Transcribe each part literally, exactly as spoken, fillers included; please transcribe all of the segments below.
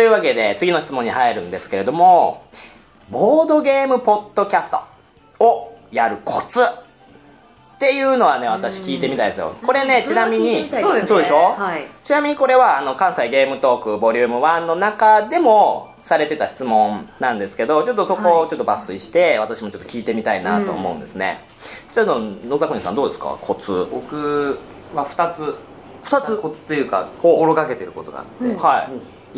いうわけで次の質問に入るんですけれども、ボードゲームポッドキャストをやるコツっていうのはね、私聞いてみたいですよ。これね、ちなみに、 そうですね、 そうでしょ、 はい、 ちなみにこれはあの関西ゲームトークボリュームワンの中でもされてた質問なんですけど、ちょっとそこをちょっと抜粋して、私もちょっと聞いてみたいなと思うんですね。うん、ちょっと野崎さんどうですか、コツ。 僕はふたつふたつコツというか心がけてることがあって、うん、 はい、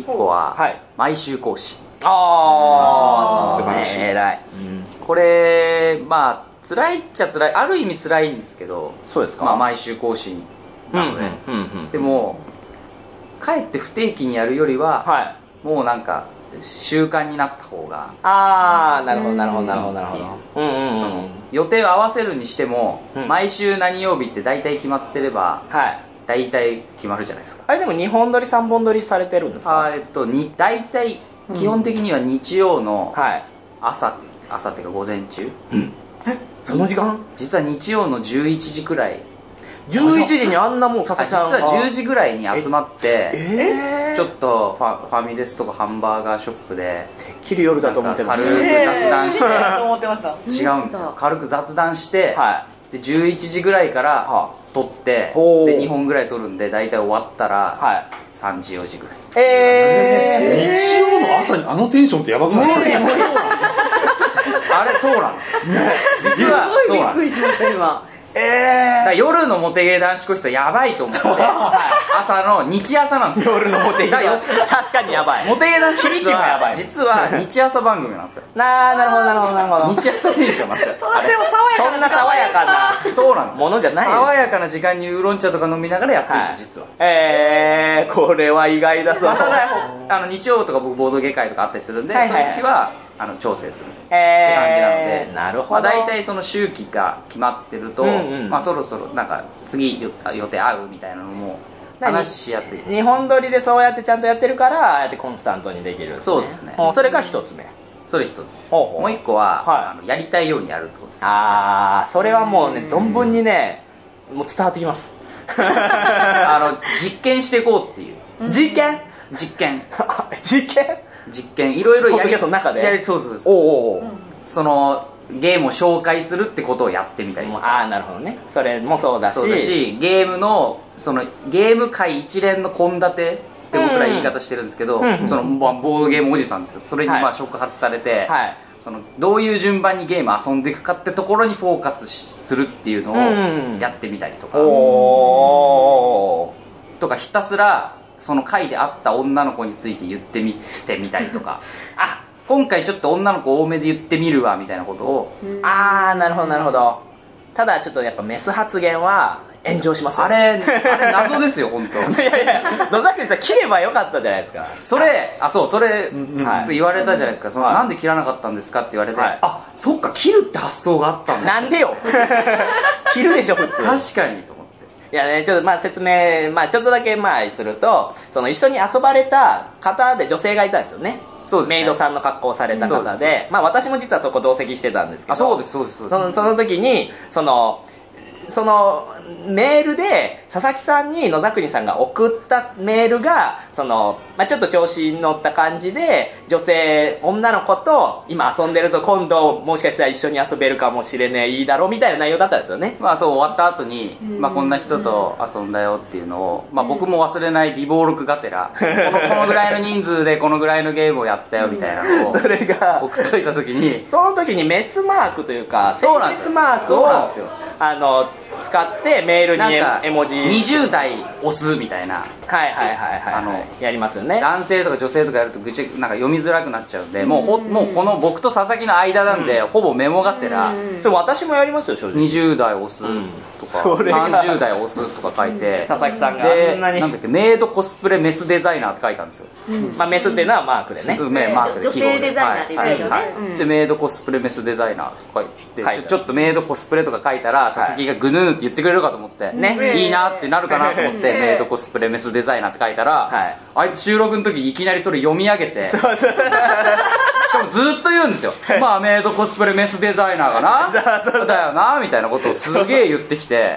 いっこは毎週更新。 ああ、 素晴らしい、 偉い、 うん、これまあ辛いっちゃ辛い、ある意味辛いんですけど、 そうですか、 まあ、毎週更新なので、うんうんうんうん、でもかえって不定期にやるよりは、はい、もうなんか習慣になった方が、 ああ、なるほどなるほどなるほどなるほど、うんうんうん、 その予定を合わせるにしても、うん、毎週何曜日って大体決まってれば、はい、大体決まるじゃないですか。 あれでもにほん撮りさんぼん撮りされてるんですか。 あ、えっとに大体基本的には日曜の朝、うん、朝っていうか午前中、うん、 え、その時間？ 実は日曜のじゅういちじくらい、 じゅういちじにあんなもう佐々木さんが実はじゅうじぐらいに集まって、 えー、 ちょっとフ ァ, ファミレスとかハンバーガーショップでてっきり夜だと思ってました。 軽く雑談して、えー、 と思ってました。 違うんですよ、軽く雑談して、はい、でじゅういちじぐらいから撮って、はあ、でにほんぐらい撮るんで大体終わったら、はい、さんじよじぐらい。 えー、 日曜の朝にあのテンションってやばくない？ あれそうなんですよ実はそうなんです。 びっくりしました今。 えー、 だ夜のモテゲー男子個室はやばいと思って朝の日朝なんですよ。 夜のモテゲー確かにやばい。 モテゲー男子個室は実は日朝番組なんですよ。 なー、なるほどなるほどなるほど。 日朝テンションなんですよ。 そんな爽やかなそうなんですよ、 ものじゃない。 爽やかな時間にウーロン茶とか飲みながらやってるんですよ、はい、実は。 えー、これは意外だぞ。 まあ、ただあの日曜とか僕ボードゲー会とかあったりするんで、はいはいはい、そういう時はあの調整するって感じなので、 えー、なるほど。 まあ、大体その周期が決まってると、うんうん、まあ、そろそろなんか次予定合うみたいなのも話しやすい。 日本撮りでそうやってちゃんとやってるからああやってコンスタントにできるんですね。 そうですね。 それが一つ目。 それ一つ。ほうほう。もう一個は、はい、あのやりたいようにやるってことです。 ああ、それはもうね、存分にね、もう伝わってきます。 あの実験していこうっていう。 実験？ 実験。 実験？ 実験いろいろやりポッドキャストの中でやりそうです。 おうおうおう、 そのゲームを紹介するってことをやってみたりとか。 ああ、なるほどね。それもそうだし、 そうだし、ゲームのそのゲーム界一連の献立って僕ら言い方してるんですけど、うん、そのボードゲームおじさんですよ。それにまあ触発されて、はい、そのどういう順番にゲーム遊んでいくかってところにフォーカスするっていうのをやってみたりとか、うん、おーとかひたすらその回で会った女の子について言ってみてみたりとかあ、今回ちょっと女の子多めで言ってみるわみたいなことを。 ああ、なるほどなるほど。ただちょっとやっぱメス発言は炎上しますよ。 あれあれ謎ですよ本当。 いやいや、野崎さん切ればよかったじゃないですか。 それあそうそれ、はい、言われたじゃないですか。その、はい、なんで切らなかったんですかって言われて、はい、あ、そっか切るって発想があったんだ。 なんでよ切るでしょ普通。 確かにと。 いやね、ちょっとまあ説明、まあちょっとだけまあすると、その一緒に遊ばれた方で女性がいたんですよね。 そうですね。 メイドさんの格好をされた方 で, で、まあ私も実はそこ同席してたんですけど、 あ、そうですそうですそうです。 そのその時にそのそのメールで佐々木さんに野崎さんが送ったメールがその、まあ、ちょっと調子に乗った感じで、女性女の子と今遊んでるぞ、今度もしかしたら一緒に遊べるかもしれねえ、いいだろうみたいな内容だったんですよね。 まあそう終わった後に、まあ、こんな人と遊んだよっていうのを、まあ、僕も忘れない備忘録がてらこの、このぐらいの人数でこのぐらいのゲームをやったよみたいなのをそれが送っといた時に、 その時にメスマークというかそうなんですメスマークをあの使ってメールに絵文字にじゅう代押すみたいな、 はいはいはいはい、あのやりますよね。 男性とか女性とかやるとぐちなんか読みづらくなっちゃうんで、もうほもうこの僕と佐々木の間なんで、うん、ほぼメモがてら、 それ私もやりますよ正直。 にじゅう代押すとか、うん、さんじゅう代押すとか書いて、 佐々木さんがでなんだっけ、メイドコスプレメスデザイナーって書いたんですよ、 うん、まあメスっていうのはマークでね、 うん、マークで女性デザイナーって言うんですよね、はいはいはい、 でメイドコスプレメスデザイナーとか言って、ちょ、ちょっとメイドコスプレとか書いたら佐々木がグヌーって言ってくれるかと思って、ね、いいなってなるかなと思ってメイドコスプレメスデザイナーって書いたら、はい、あいつ収録の時いきなりそれ読み上げてそうそうしかもずっと言うんですよまあメイドコスプレメスデザイナーがなそうだよなみたいなことをすげえ言ってきて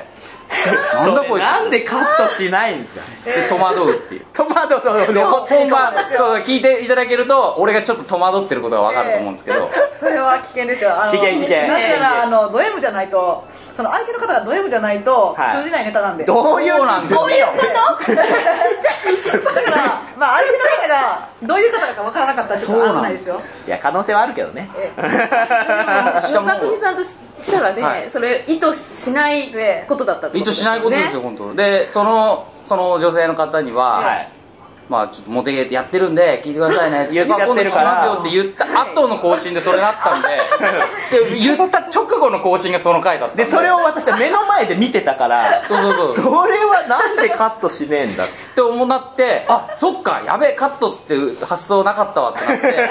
なんだこいつなんでカットしないんですか。 で戸惑うっていう戸惑うそう本番そう聞いていただけると俺がちょっと戸惑ってることが分かると思うんですけど、 えー、それは危険ですよ。あの危険危険。 なぜならあのド M じゃないと、その相手の方がド M じゃないと通じないネタなんで、 はい、どういうなんですか。 そういうことだから、まあ、相手の方がどういう方か分からなかったらちょっと危ないですよ。 いや可能性はあるけどね。 野沢国さんとしたらね、はい、それ意図しないことだったってことですよね。 意図しないことですよ本当で、そのその女性の方には、 はい、 まあちょっとモテゲーってやってるんで聞いてくださいねって言ってやってるから今度来ますよって言った後の更新でそれなったんでで言った直後の更新がその回だったんで、 でそれを私は目の前で見てたからそうそうそうそれはなんでカットしねえんだって思ってあそっかやべえカットって発想なかったわってなって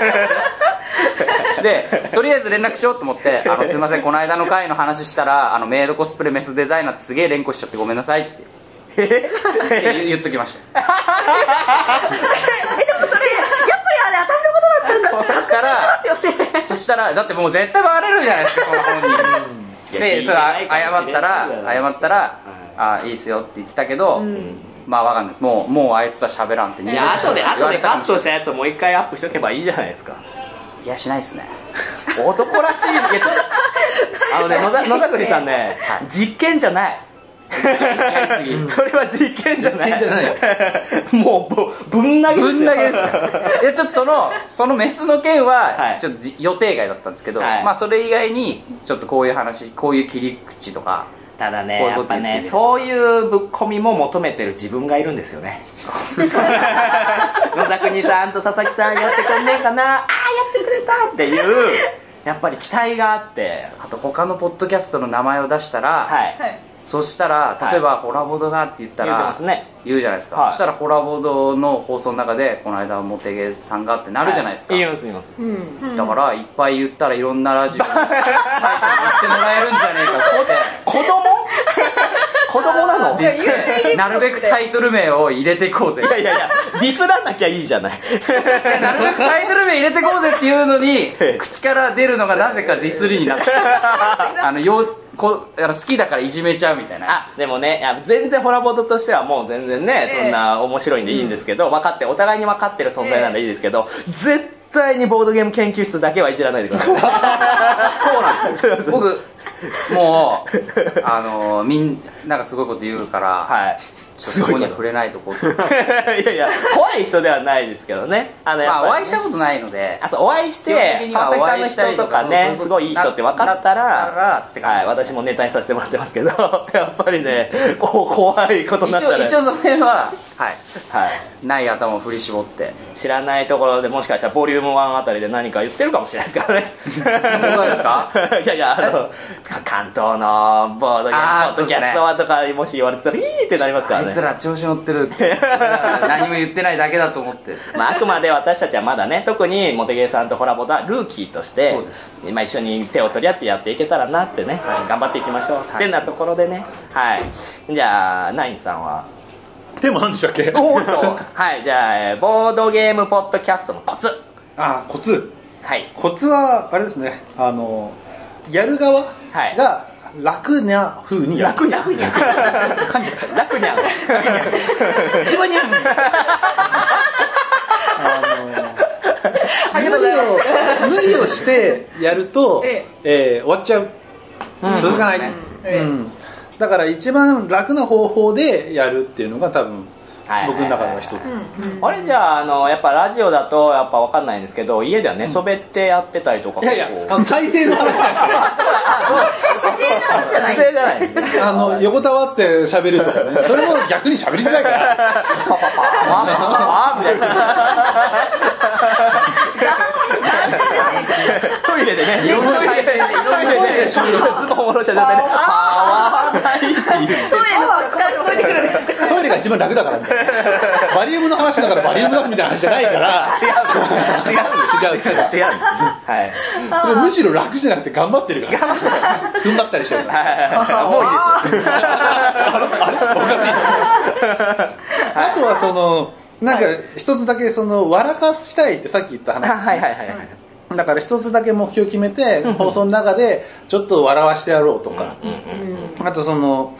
でとりあえず連絡しようと思ってあのすいませんこの間の回の話したらあのメイドコスプレメスデザイナーってすげえ連呼しちゃってごめんなさいってって言っときましたえでもそれやっぱりあれ私のことだったんだってそしたらそしたらだってもう絶対バレるじゃないですかその本人でそれ謝ったら謝ったらあいいっすよって言ってたけど、うん、まあわかんないですもうもうあいつとは喋らんっていや後で後でカットしたやつをもう一回アップしとけばいいじゃないですか。 いやしないっすね男らしい。いやちょっとあのね野田国さんね、はい、実験じゃないそれは実験じゃない。もうぶん投げですよ。 ぶん投げですよ。ちょっとそのそのメスの件はちょっと予定外だったんですけど、はい、まあそれ以外にちょっとこういう話、こういう切り口とか。 ただね、やっぱね、そういうぶっ込みも求めてる自分がいるんですよね。野田国さんと佐々木さんやってくんねえかな、ああやってくれたっていう。やっぱり期待があって、 あと他のポッドキャストの名前を出したら、はい、そしたら例えば、はい、ホラボドだって言ったら言う、てますね、言うじゃないですか、はい、そしたらホラボドの放送の中でこの間モテゲさんがってなるじゃないですか、 はい、言います言います、 うん、だからいっぱい言ったらいろんなラジオにタイトル言ってもらえるんじゃねえかって子供子供なのなるべくタイトル名を入れていこうぜ。 いやいやいやディスらなきゃいいじゃない。 いやなるべくタイトル名入れていこうぜっていうのに口から出るのがなぜかディスりになってあのよこあの好きだからいじめちゃうみたいな。 あでもね全然ホラボドとしてはもう全然ね、えー、そんな面白いんでいいんですけど、うん、分かってお互いに分かってる存在なんでいいですけど、えー、絶対にボードゲーム研究室だけはいじらないでください。 そうなんです。僕もうあのみんながすごいこと言うから、はい、そこには触れないとこう。いやいや怖い人ではないですけどね。 あのやっぱ、ね、まあ、お会いしたことないので、 あそうお会いして川崎さんの人とかねすごいいい人って分かったら、はい、私もネタにさせてもらってますけど、やっぱりねこう怖いことになったら一応、一応それははいはい、ない頭を振り絞って知らないところでもしかしたらボリュームワンあたりで何か言ってるかもしれないですからね。 どうですか？ いやいやあの関東のボードゲームポッドキャストはとかもし言われてたらいいってなりますからね。 あいつら調子乗ってる何も言ってないだけだと思って、 まあ、あくまで私たちはまだね特にモテゲーさんとホラボドはルーキーとして今一緒に手を取り合ってやっていけたらなってね、はい、頑張っていきましょう、はい、ってなところでね、はい、じゃあナインさんはテーマ何でしたっけ？ はいじゃあボードゲームポッドキャストのコツ。 あコツ、 はい、 コツはあれですね、あのやる側が楽な風にやる。 楽にゃん噛んじゃった。 楽にゃん千葉にゃんあの無理を無理をしてやると、えええー、終わっちゃう、うん、続かない、うんうん、だから一番楽な方法でやるっていうのが多分僕の中では一つ、 うんうん、あれじゃあ、あのやっぱラジオだとやっぱ分かんないんですけど家では寝そべってやってたりとか、うん、 いやいやあの体勢の話じゃなくて自然な話じゃない自然じゃないあの横たわって喋るとかねそれも逆に喋りづらいからパパパパみたいなトイレでねいろんな体勢でいろんなトイレで収録ズボン下ろした状態でパワーないっていうトイレの使ってトイレ来るんですか。 トイレが一番楽だからみたいなバリウムの話だからバリウム出すみたいな話じゃないから違う違う違う違う違うはいそれむしろ楽じゃなくて頑張ってるから踏ん張ったりしてるからもういいですよあれあれおかしいあとはそのなんか一つだけその笑かしたいってさっき言った話、 はいはいはいはい、 だから一つだけ目標決めて放送の中でちょっと笑わしてやろうとか、あとその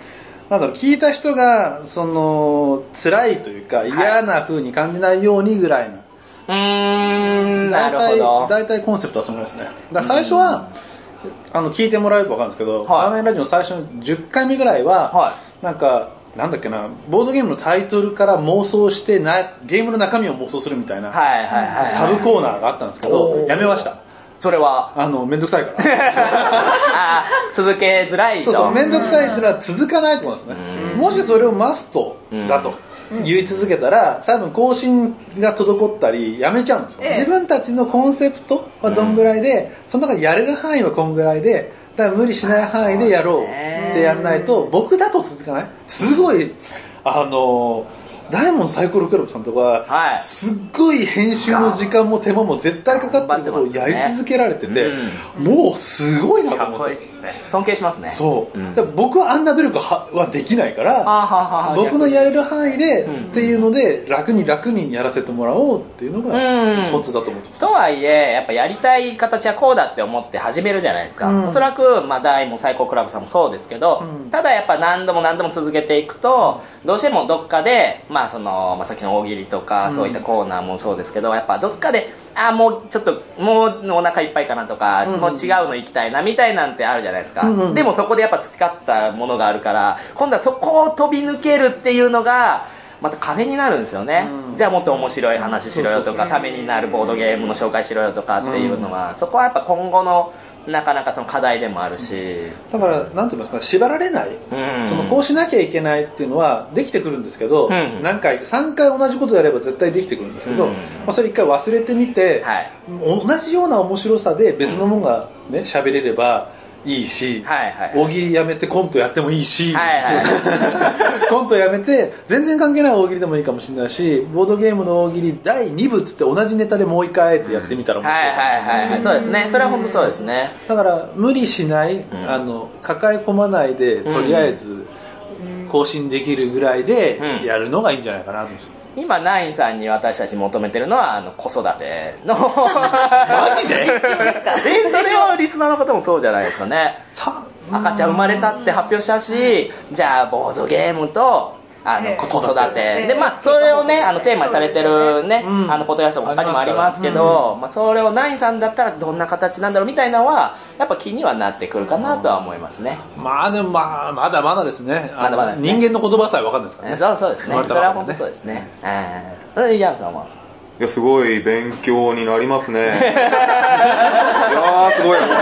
なんだろう、聞いた人がその辛いというか嫌な風に感じないようにぐらいな、 うーん、な大体るほど。 大体コンセプトはそのぐらいですね。だから最初は、あの聞いてもらえると分かるんですけど、 はいアーナインラジオの最初のじゅっかいめぐらいは、 はなんかなんだっけな、ボードゲームのタイトルから妄想してなゲームの中身を妄想するみたいな、 はいはいはい、 サブコーナーがあったんですけど、やめました。 それはあのめんどくさいからあ続けづらいと。 そうそう、めんどくさいっていうのは続かないってことですね。もしそれをマストだと言い続けたら、多分更新が滞ったりやめちゃうんですよ、ええ、自分たちのコンセプトはどんぐらいで、その中でやれる範囲はこんぐらいで、だから無理しない範囲でやろうってやんないと、僕だと続かない。すごいあのダイヤモンドサイコロクラブさんとか、はい、すっごい編集の時間も手間も絶対かかってることをやり続けられてて、ね、うん、もうすごいなと思うんですよ。 尊敬しますね。 そう、うん、僕はあんな努力ははできないから、はは僕のやれる範囲で、うん、っていうので楽に楽にやらせてもらおうっていうのがコツだと思ってます、 うん、とはいえやっぱやりたい形はこうだって思って始めるじゃないですか、うん、おそらく、まあ、ダイもサイコクラブさんもそうですけど、うん、ただやっぱ何度も何度も続けていくと、うん、どうしてもどっかで、まあそのまあ、さっきの大喜利とか、うん、そういったコーナーもそうですけど、やっぱどっかであもうちょっともうお腹いっぱいかなとか、うん、もう違うの行きたいなみたいなんてあるじゃないですか、うんうん、でもそこでやっぱ培ったものがあるから今度はそこを飛び抜けるっていうのがまた壁になるんですよね、うん、じゃあもっと面白い話しろよとかためになるボードゲームの紹介しろよとかっていうのは、うん、そこはやっぱ今後のなかなかその課題でもあるし、 だからなんて言いますか、縛られない、うん、そのこうしなきゃいけないっていうのはできてくるんですけど、うん、何回さんかい同じことやれば絶対できてくるんですけど、うんまあ、それ一回忘れてみて、はい、同じような面白さで別のものがね喋れればいいし、はいはいはい、大喜利やめてコントやってもいいし、はいはいはい、コントやめて全然関係ない大喜利でもいいかもしれないし、ボードゲームの大喜利だいにぶっつって同じネタでもう一回ってやってみたら面白いかもしれないし、はいはいはい、 そうですね、それは本当そうですね。 だから無理しない、うん、あの抱え込まないでとりあえず更新できるぐらいでやるのがいいんじゃないかなと思います。 今ナインさんに私たち求めてるのはあの子育てのマジでえそれはリスナーの方もそうじゃないですかね。赤ちゃん生まれたって発表したし、じゃあボードゲームとあの子育てで、まあそれをねあのテーマにされてるね、うん、あのポッドキャストも他にもありますけど、まあそれをナインさんだったらどんな形なんだろうみたいなのはやっぱ気にはなってくるかなとは思いますね。 まあでもまあまだまだですね。まだまだ人間の言葉さえ分かんないですからね。 そうそうですね。それは本当そうですね。うん。イヤンさんは。 いやすごい勉強になりますね。いやーすごい。いや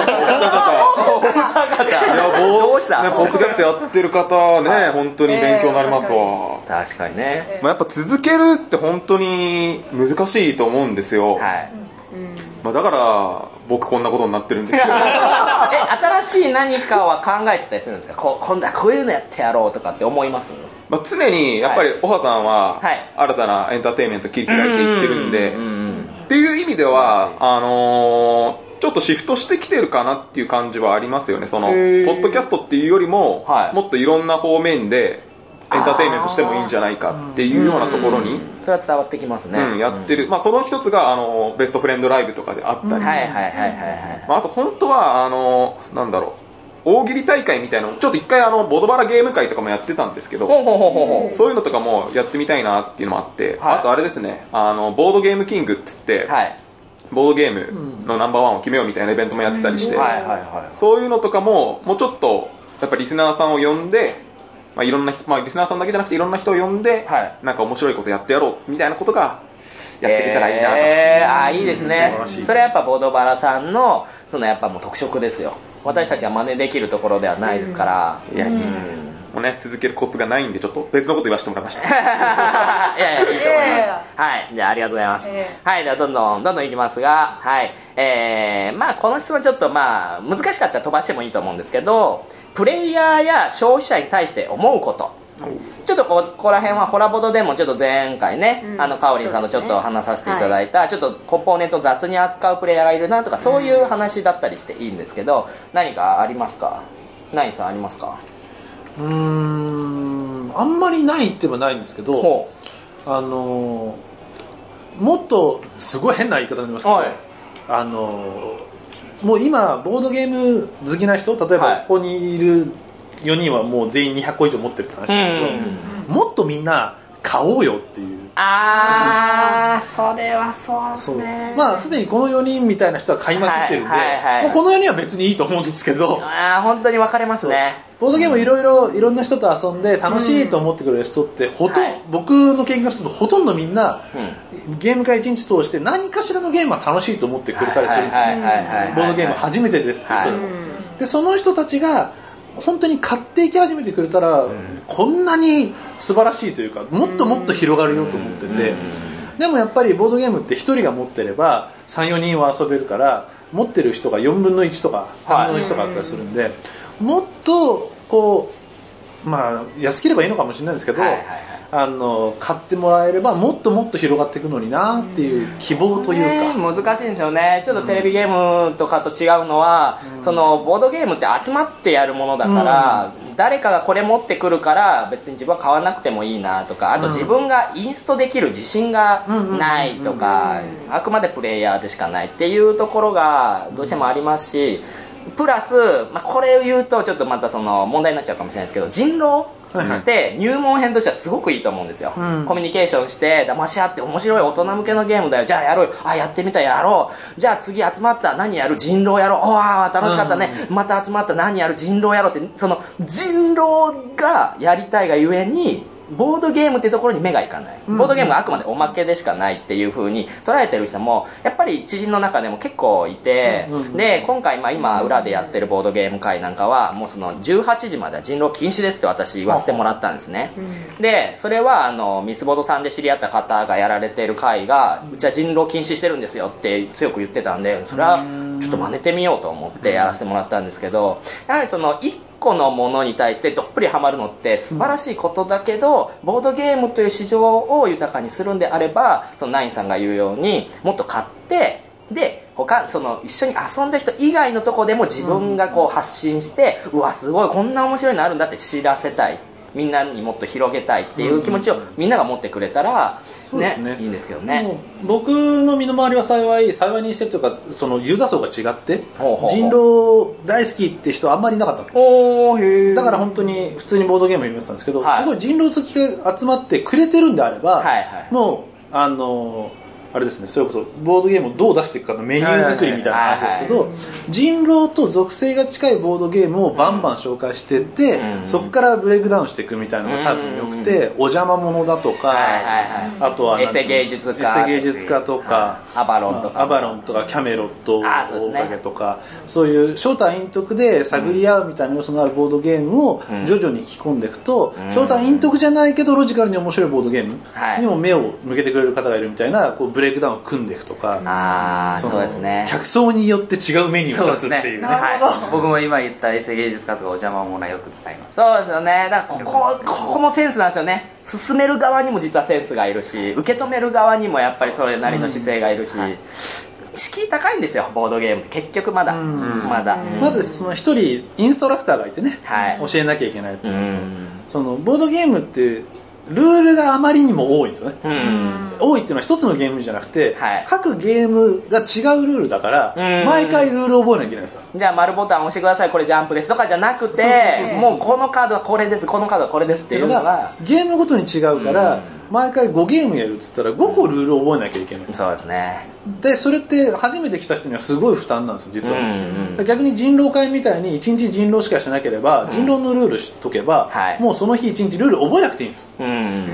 どうしたね、ポッドキャストやってる方ね、はい、本当に勉強になりますわ。 確かにね。 まあ、やっぱ続けるって本当に難しいと思うんですよ。はい。まあ、だから僕こんなことになってるんですけど。え新しい何かは考えてたりするんですか。こ今度はこういうのやってやろうとかって思います？ まあ、常にやっぱりオハさんは新たなエンターテインメント切り開いていってるんで、っていう意味ではあのー、ちょっとシフトしてきてるかなっていう感じはありますよね。そのポッドキャストっていうよりも、はい、もっといろんな方面でエンターテインメントしてもいいんじゃないかっていうようなところに、 それは伝わってきますね、 うん、やってる、まあ、その一つがあのベストフレンドライブとかであったり、あと本当はあのなんだろう大喜利大会みたいなのちょっと一回あのボドバラゲーム会とかもやってたんですけど、ほうほうほうほう、そういうのとかもやってみたいなっていうのもあって、はい、あとあれですね、あのボードゲームキングっつって、はい、ボードゲームのナンバーワンを決めようみたいなイベントもやってたりして、そういうのとかももうちょっとやっぱリスナーさんを呼んで、まあ、いろんな人、まあ、リスナーさんだけじゃなくていろんな人を呼んで、はい、なんか面白いことやってやろうみたいなことがやっていけたらいいなと、 えー、あいいですね。それはやっぱボードバラさんのそのやっぱもう特色ですよ。私たちは真似できるところではないですから、うん、いや、うん、もうね続けるコツがないんでちょっと別のこと言わせてもらいました。いやいやいいと思います、えー、はいじゃあありがとうございます、えー、はいではどんどんどんどんいきますが、はいえー、まあこの質問ちょっとまあ難しかったら飛ばしてもいいと思うんですけど、プレイヤーや消費者に対して思うこと、ちょっとここら辺はホラボドでもちょっと前回ね、うん、あのカオリンさんとちょっと話させていただいた、ね、はい、ちょっとコンポーネント雑に扱うプレイヤーがいるなとかそういう話だったりしていいんですけど、何かありますか？ナインさんありますか？ うーんあんまりないって言えばないんですけど、あのもっとすごい変な言い方になりますけど、はい、あのもう今ボードゲーム好きな人、例えばここにいるよにんはもう全員にひゃっこ以上持ってるって話ですけど、うん、もっとみんな買おうよっていう。 あー、それはそうですね。 まあすでにこのよにんみたいな人は買いまくってるんで、はいはいはい、もうこのよにんは別にいいと思うんですけど、 あー、本当に分かれますね。 ボードゲームいろいろいろんな人と遊んで楽しいと思ってくれる人ってほとんど、はい、僕の経験がするとほとんどみんな、うん、ゲーム会一日通して何かしらのゲームは楽しいと思ってくれたりするんですよね。ボードゲーム初めてですっていう人でも、はい、でその人たちが本当に買っていき始めてくれたら、うん、こんなに素晴らしいというかもっともっと広がるよと思ってて、でもやっぱりボードゲームってひとりが持ってれば さんよにんは遊べるから、持ってる人がよんぶんのいちとかさんぶんのいちとかあったりするんで、はい、もっとこうまあ安ければいいのかもしれないんですけど、はいはいはい、あの買ってもらえればもっともっと広がっていくのになっていう希望というか、 ね、難しいんですよね。ちょっとテレビゲームとかと違うのは、うん、そのボードゲームって集まってやるものだから、うん、誰かがこれ持ってくるから別に自分は買わなくてもいいなとか、あと自分がインストできる自信がないとか、あくまでプレイヤーでしかないっていうところがどうしてもありますし、プラス、まあ、これを言うとちょっとまたその問題になっちゃうかもしれないですけど、人狼って入門編としてはすごくいいと思うんですよ、うん、コミュニケーションして騙し合って面白い大人向けのゲームだよ、じゃあやろうよ、あやってみたやろう、じゃあ次集まった何やる、人狼やろう、おー楽しかったね、うん、また集まった何やる、人狼やろうって、その人狼がやりたいがゆえにボードゲームっていうところに目がいかない、ボードゲームがあくまでおまけでしかないっていう風に捉えてる人もやっぱり知人の中でも結構いて、で今回まあ今裏でやってるボードゲーム会なんかはもうそのじゅうはちじまでは人狼禁止ですって私言わせてもらったんですね。でそれはあのミスボードさんで知り合った方がやられてる会がうちは人狼禁止してるんですよって強く言ってたんで、それはちょっと真似てみようと思ってやらせてもらったんですけど、やはりそのいっこのものに対してどっぷりハマるのって素晴らしいことだけど、ボードゲームという市場を豊かにするんであれば、そのナインさんが言うようにもっと買って、で他その一緒に遊んだ人以外のとこでも自分がこう発信して、うわすごいこんな面白いのあるんだって知らせたい、みんなにもっと広げたいっていう気持ちをみんなが持ってくれたら、ねねね、いいんですけどね。 僕の身の回りは幸い幸いにしてというか、そのユーザー層が違って人狼大好きって人はあんまりいなかったんですよ。おー、へー。だから本当に普通にボードゲームを見てたんですけど、はい、すごい人狼好きが集まってくれてるんであれば、はいはい、もうあのあれですね、それこそボードゲームをどう出していくかのメニュー作りみたいな話ですけど、人狼と属性が近いボードゲームをバンバン紹介していって、うん、そこからブレイクダウンしていくみたいなのが多分よくて、うん、お邪魔者だとか、はいはいはい、あとはエセ芸術家エセ芸術家とか、 アバロンとか、 アバロンとかキャメロット大影とか、そういう正体陰徳で探り合うみたいな要素のあるボードゲームを徐々に引き込んでいくと、うん、正体陰徳じゃないけどロジカルに面白いボードゲームにも目を向けてくれる方がいるみたいな、こうブレイクダウンを組んでいくとか、 あそうですね、 客層によって違うメニューを出すっていうね。 はい、僕も今言ったエセ芸術家とかお邪魔者はよく使います。 そうですよね。だからここここもセンスなんですよね。進める側にも実はセンスがいるし、受け止める側にもやっぱりそれなりの姿勢がいるし、うん、はい、敷居高いんですよボードゲームって結局まだ、うん、まだ、うん、 まずその一人インストラクターがいてね、はい、教えなきゃいけないっていうのと、うん、そのボードゲームってルールがあまりにも多いんですよね、うん、多いっていうのは一つのゲームじゃなくて、はい、各ゲームが違うルールだから、うん、毎回ルールを覚えなきゃいけないんですよ。 じゃあ丸ボタン押してください、これジャンプですとかじゃなくて、もうこのカードはこれです、このカードはこれですっていうのがゲームごとに違うから、うん、毎回ごゲームやるっつったらごこルールを覚えなきゃいけない、うん、 そうですね。 でそれって初めて来た人にはすごい負担なんですよ実は、うんうん、逆に人狼会みたいにいちにち人狼しかしなければ、うん、人狼のルールしとけば、はい、もうその日いちにちルール覚えなくていいんですよ、うん、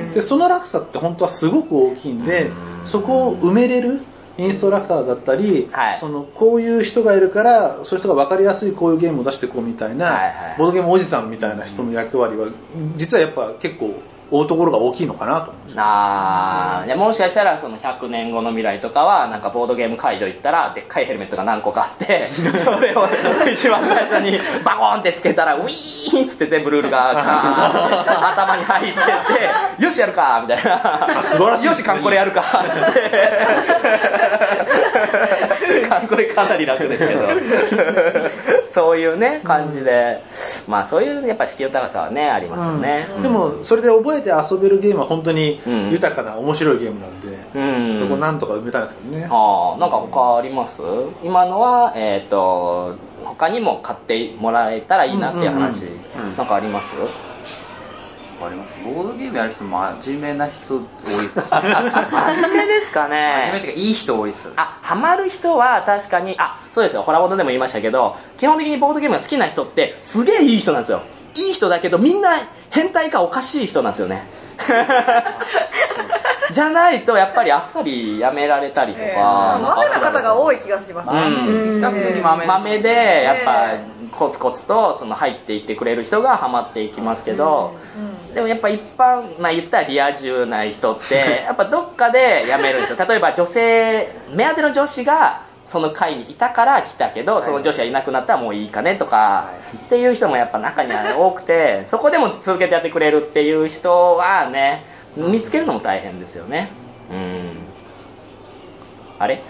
でその落差って本当はすごく大きいんで、うん、そこを埋めれるインストラクターだったり、はい、そのこういう人がいるからそういう人が分かりやすいこういうゲームを出していこうみたいな、はいはい、ボードゲームおじさんみたいな人の役割は実はやっぱ結構追うところが大きいのかなと思うんです。 あー、もしかしたらそのひゃくねんごの未来とかはなんかボードゲーム会場行ったらでっかいヘルメットが何個かあってそれを一番最初にバコーンってつけたらウィーンっつって全部ルールが頭に入ってってよしやるかみたいな、 素晴らしい、 よしカンコレやるかカンコレかなり楽ですけどそういうね感じで、うん、まあそういうやっぱ敷居の高さはねありますよね、 うん、でもそれで覚えて遊べるゲームは本当に豊かな面白いゲームなんで、うん、そこなんとか埋めたいんですけどね。 ああ、なんか他あります？今のはえっ、ー、と他にも買ってもらえたらいいなっていう話、なんかあります？ あります。ボードゲームやる人真面目な人多いです真面目ですかね。 真面目っていうかいい人多いです。 あ、ハマる人は確かに、あ、そうですよ、ホラボードでも言いましたけど、基本的にボードゲームが好きな人ってすげえいい人なんですよ。いい人だけどみんな変態かおかしい人なんですよね。じゃないとやっぱりあっさりやめられたりとか、えー、 豆な方が多い気がしますね。 うん、比較的豆豆でやっぱコツコツとその入っていってくれる人がハマっていきますけど、うんうん、でもやっぱ一般、まあ、言ったらリア充な人ってやっぱどっかでやめるんですよ。例えば女性目当ての女子がその会にいたから来たけど、その女子がいなくなったらもういいかねとかっていう人もやっぱ中には多くて、そこでも続けてやってくれるっていう人はね、見つけるのも大変ですよね。うん。あれ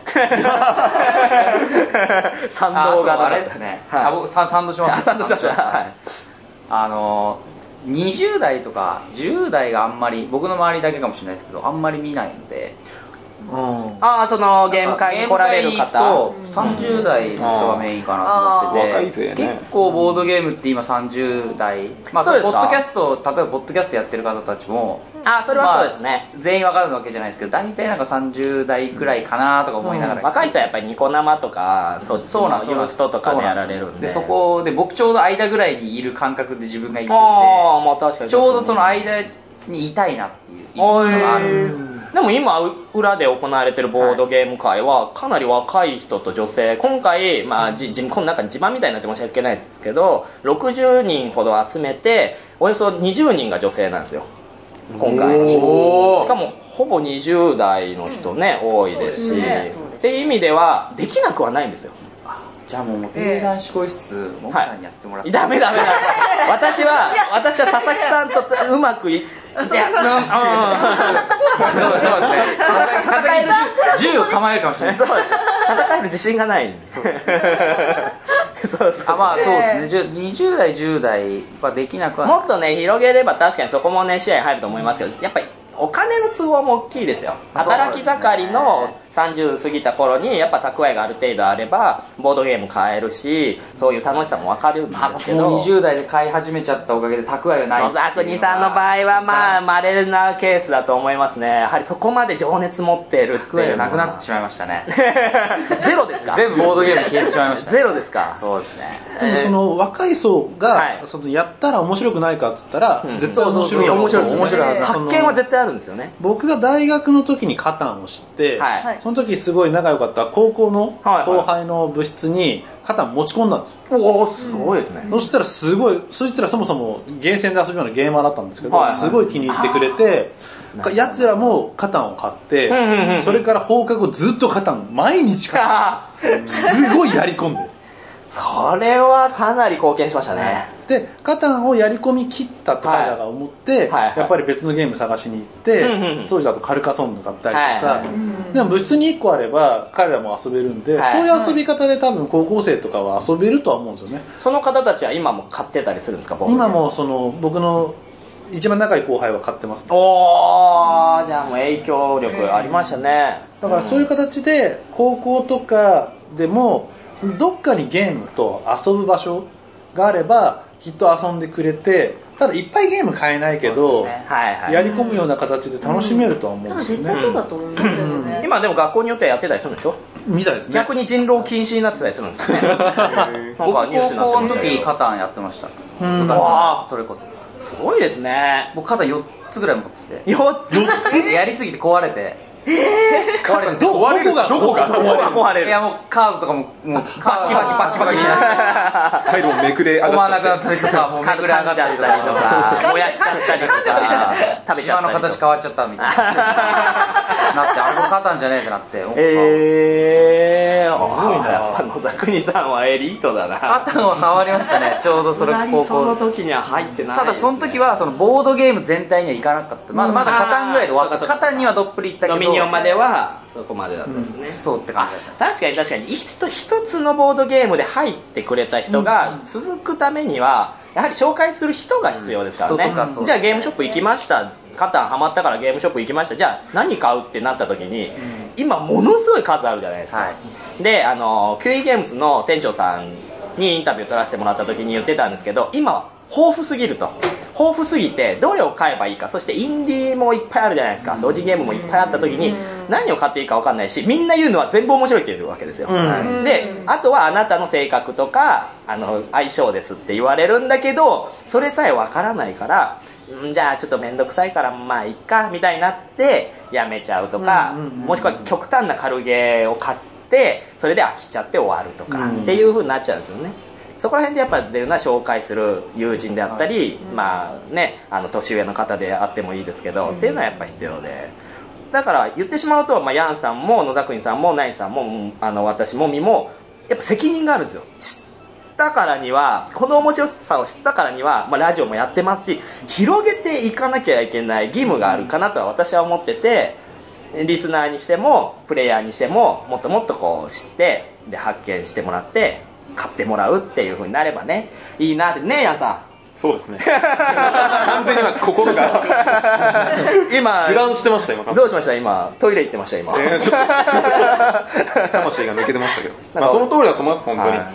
賛同があれですね。はい、あ、僕賛同します。 賛同しました。はい。 あのにじゅう代とかじゅう代があんまり、僕の周りだけかもしれないですけど、あんまり見ないので。 うん、ああ、そのゲーム会に来られる方さんじゅう代の人がメインかなと思ってて、ね、結構ボードゲームって今さんじゅう代、まあ、ポッドキャスト、例えばポッドキャストやってる方たちも、 あ、それはそうですね、 まあ、全員わかるわけじゃないですけど、大体なんかさんじゅう代くらいかなとか思いながら、 うん、若い人はやっぱりニコ生とかそっちのユーストとかでやられるんで、 でそこで僕ちょうど間ぐらいにいる感覚で自分がいるんで、 あ、まあ、確かにちょうどその間にいたいなっていう印象があるんですよ。 でも今裏で行われてるボードゲーム会はかなり若い人と女性、今回、まあ、じじこの中に自慢みたいになって申し訳ないですけどろくじゅうにんほど集めておよそにじゅうにんが女性なんですよ今回。しかもほぼにじゅう代の人ね、うん、多いですし、ね、っていう意味ではできなくはないんですよ。 じゃあもうモテる男子更衣室ももさんにやってもらって、 はい、ダメダメダメ私は私は佐々木さんとうまくいいや、そうですね。 戦える銃を構えるかもしれない。 そうです。戦える自信がないんです。そうそうそう。 あ、まあそうですね。にじゅう代じゅう代はできなくはない。 もっとね広げれば確かにそこもね視野に入ると思いますけど、やっぱりお金の都合も大きいですよ。働き盛りのさんじゅう過ぎた頃にやっぱ蓄えがある程度あればボードゲーム買えるし、そういう楽しさも分かるんですけど、 もうにじゅう代で買い始めちゃったおかげで蓄えがない。 野沢国さんの場合はまあ稀なケースだと思いますね。やはりそこまで情熱持ってるっていう蓄えがなくなってしまいましたね。 ゼロですか？ 全部ボードゲーム消えてしまいました。 ゼロですか？ そうですね。 でもその若い層が、はい、そのやったら面白くないかっつったら、うん、絶対面白い。 面白いですね。面白い。発見は絶対あるんですよね。 僕が大学の時にカタンを知って、はい、その時すごい仲良かった高校の後輩の部室にカタン持ち込んだんですよ。 おお、すごいですね。 そしたらすごい、そいつらそもそもゲーセンで遊ぶようなゲーマーだったんですけど、はいはい、すごい気に入ってくれて、やつらもカタンを買って、うんうんうん、それから放課後ずっとカタン毎日カタンすごいやり込んでそれはかなり貢献しましたね。 でカタンをやり込み切ったと彼らが思って、はいはいはい、やっぱり別のゲーム探しに行って、うんうん、当時だとカルカソンヌ買ったりとか、はいはい、でも部室にいっこあれば彼らも遊べるんで、はい、そういう遊び方で多分高校生とかは遊べるとは思うんですよね。 その方たちは今も買ってたりするんですか？ 今もその僕の一番仲いい後輩は買ってます、ね、 おー、じゃあもう影響力ありましたね。 だからそういう形で高校とかでもどっかにゲームと遊ぶ場所があればきっと遊んでくれて、ただいっぱいゲーム買えないけど、ね、はいはい、やり込むような形で楽しめるとは思うんですよね。 絶対そうだと思うんですね。 今でも学校によってはやってたりするんでしょ？ みたいですね。 逆に人狼禁止になってたりするんですね。なんかニュースになってましたけど。 高校の時カタンやってました。 うん、わそれこそすごいですね。 僕カタンよっつぐらい持ってて。 よっつやりすぎて壊れて。 えー、壊れる。どこがどこが壊れる。 いやもうカードとかももうバッキバキバキバキになってタイルもめくれ上がっちゃって。 思わなくなったりとか、もうめくれ上がったりとか、 燃やしちゃったりとか、食べちゃったりとか。 島の形変わっちゃったみたいな。なって、あれもカタンじゃねえってなって。 えー、すごいな。やっぱ野沢国さんはエリートだな。 カタンは変わりましたね。ちょうどそれ高校。 その時には入ってない。 ただその時はそのボードゲーム全体にはいかなかった。まだまだカタンぐらいで終わった。カタンにはどっぷりいったけど。 ドミニオンまではそこまでだったんですね。 うん、そうって感じだった。 確かに確かに一つのボードゲームで入ってくれた人が続くためにはやはり紹介する人が必要ですからね。うん、じゃあゲームショップ行きました。カタンハマったからゲームショップ行きました。じゃあ何買うってなった時に、うん、今ものすごい数あるじゃないですか。はい、で、あのキュウイゲームズの店長さんにインタビュー取らせてもらった時に言ってたんですけど、今は豊富すぎると、豊富すぎてどれを買えばいいか、そしてインディーもいっぱいあるじゃないですか、同時ゲームもいっぱいあった時に何を買っていいか分かんないし、みんな言うのは全部面白いって言うわけですよ、うん、であとはあなたの性格とかあの相性ですって言われるんだけど、それさえ分からないから、んじゃあちょっと面倒くさいからまあいっかみたいになってやめちゃうとか、もしくは極端な軽ゲーを買ってそれで飽きちゃって終わるとかっていう風になっちゃうんですよね。そこら辺でやっぱ出るのは紹介する友人であったり、まあね、あの年上の方であってもいいですけど、っていうのはやっぱ必要で、だから言ってしまうと、まあ、ヤンさんも野田国さんもナインさんもあの私もみもやっぱ責任があるんですよ。知ったからには、この面白さを知ったからには、まあ、ラジオもやってますし、広げていかなきゃいけない義務があるかなとは私は思ってて、リスナーにしてもプレイヤーにしてももっともっとこう知ってで発見してもらって買ってもらうっていう風になればね、いいなってね。ヤンさん、 そうですね完全に今心が今油断してました。今どうしました？今トイレ行ってました今、 えー、ちょっと魂が抜けてましたけど、まあ、その通りだと思います本当に、はい、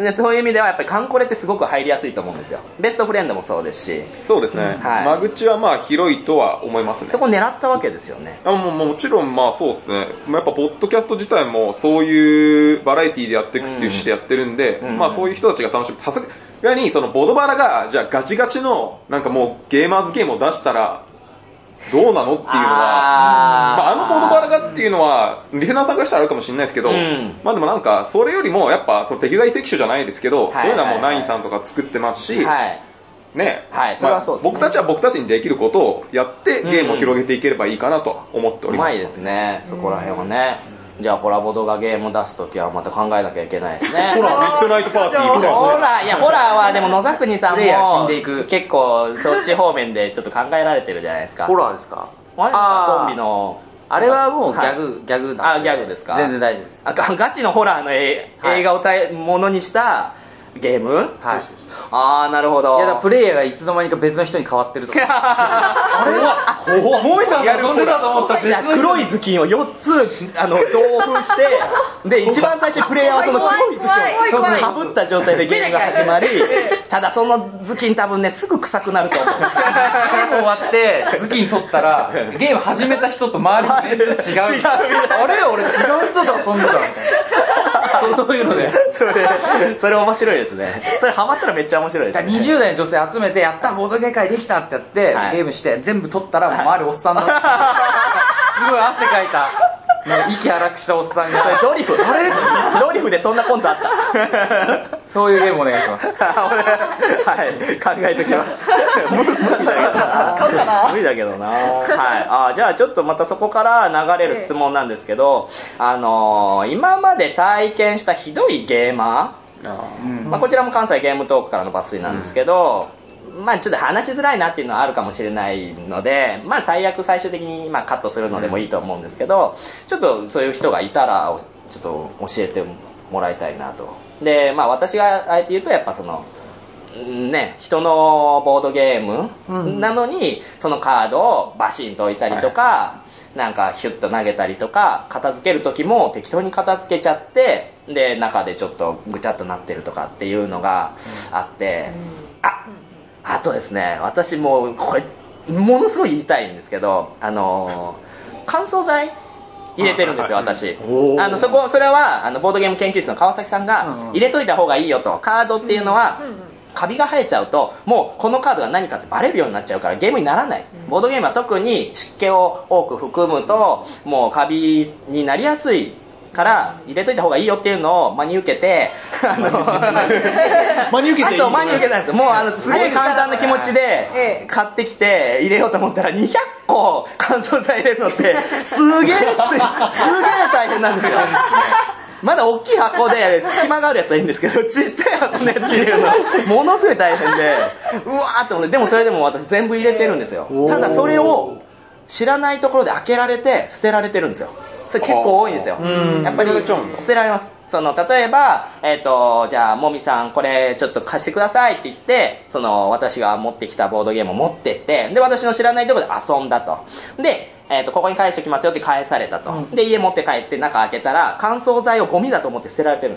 でそういう意味ではやっぱりカンコレってすごく入りやすいと思うんですよ。ベストフレンドもそうですし。 そうですね、うん、はい、間口はまあ広いとは思いますね。 そこ狙ったわけですよね。 あもうもちろんまあそうですね、やっぱポッドキャスト自体もそういうバラエティーでやっていくっていう趣旨でやってるんで、うん、まあそういう人たちが楽しむ。さすがにそのボドバラがじゃあガチガチのなんかもうゲーマーズゲームを出したらどうなのっていうのは、あ,、まあ、あのボードバラがっていうのはリスナーさんからしたらあるかもしれないですけど、うん、まあでもなんかそれよりもやっぱその適材適所じゃないですけど、はいはいはい、そういうのはもうナインさんとか作ってますし、はい、ね、はい、それはそうですね、まあ、僕たちは僕たちにできることをやってゲームを広げていければいいかなと思っております。 うまいですね、そこら辺はね。じゃあホラボドがゲームを出すときはまた考えなきゃいけないですね。 ホラーミッドナイトパーティーみたいな。 ホラー、いやホラーはでも野崎さんも結構そっち方面でちょっと考えられてるじゃないですか。 ホラーですか？ あゾンビのあれはもうギャグ、はい、ギャグなんで。あ、ギャグですか？ 全然大丈夫です。 あ、ガチのホラーの映画をものにしたゲーム、はい、ああなるほど。 いやだプレイヤーがいつの間にか別の人に変わってるとかあれは怖っ。モーイさんが遊んでたと思ったら別の人に黒い頭巾をよっつあの同封してで一番最初にプレイヤーはその黒い頭巾をかぶった状態でゲームが始まりただその頭巾多分ねすぐ臭くなると思う。ゲーム終わって頭巾取ったらゲーム始めた人と周り全然違う。違うあれ俺違う人と遊んでたみたいなそうそういうのでそれそれ面白いですね。それハマったらめっちゃ面白いですね。 にじゅう代の女性集めてやったボードゲー会できたってやって、はい、ゲームして全部取ったら周りおっさんのすごい汗かいたなんか息荒くしたおっさんがドリフあれドリフでそんなコントあったそういうゲームお願いしますはい考えときます無理だけどな無理だけどな、はい、あじゃあちょっとまたそこから流れる質問なんですけど、あのー、今まで体験したひどいゲーマー、あ、うんまあ、こちらも関西ゲームトークからの抜粋なんですけど、うんまあ、ちょっと話しづらいなっていうのはあるかもしれないので、まあ、最悪最終的にまあカットするのでもいいと思うんですけど、ちょっとそういう人がいたらちょっと教えてもらいたいなと。で、まあ、私があえて言うとやっぱそのね、人のボードゲームなのにそのカードをバシンと置いたりとか、はい、なんかヒュッと投げたりとか片付ける時も適当に片付けちゃってで中でちょっとぐちゃっとなってるとかっていうのがあって、うん、ああとですね、私もうこれものすごい言いたいんですけど、あのー、乾燥剤入れてるんですよ私。あのそこそれはあのボードゲーム研究室の川崎さんが入れといた方がいいよと。カードっていうのはカビが生えちゃうともうこのカードが何かってバレるようになっちゃうからゲームにならない。ボードゲームは特に湿気を多く含むともうカビになりやすいから入れといた方がいいよっていうのを真に受けてあの真に受けていい真に受けたんですよ。もうあのすげえ簡単な気持ちで買ってきて入れようと思ったらにひゃっこ乾燥剤入れるのってすげえすげえ大変なんですよ。まだ大きい箱で隙間があるやつはいいんですけどちっちゃい箱のやつ入れるのものすごい大変でうわーって思って、でもそれでも私全部入れてるんですよ。ただそれを知らないところで開けられて捨てられてるんですよ。それ結構多いんですよ。やっぱり捨てられます。その例えば、えーと、じゃあもみさんこれちょっと貸してくださいって言ってその私が持ってきたボードゲームを持ってってで私の知らないところで遊んだと。で、えーと、ここに返しておきますよって返されたと。で家持って帰って中開けたら乾燥剤をゴミだと思って捨てられてるんですよ。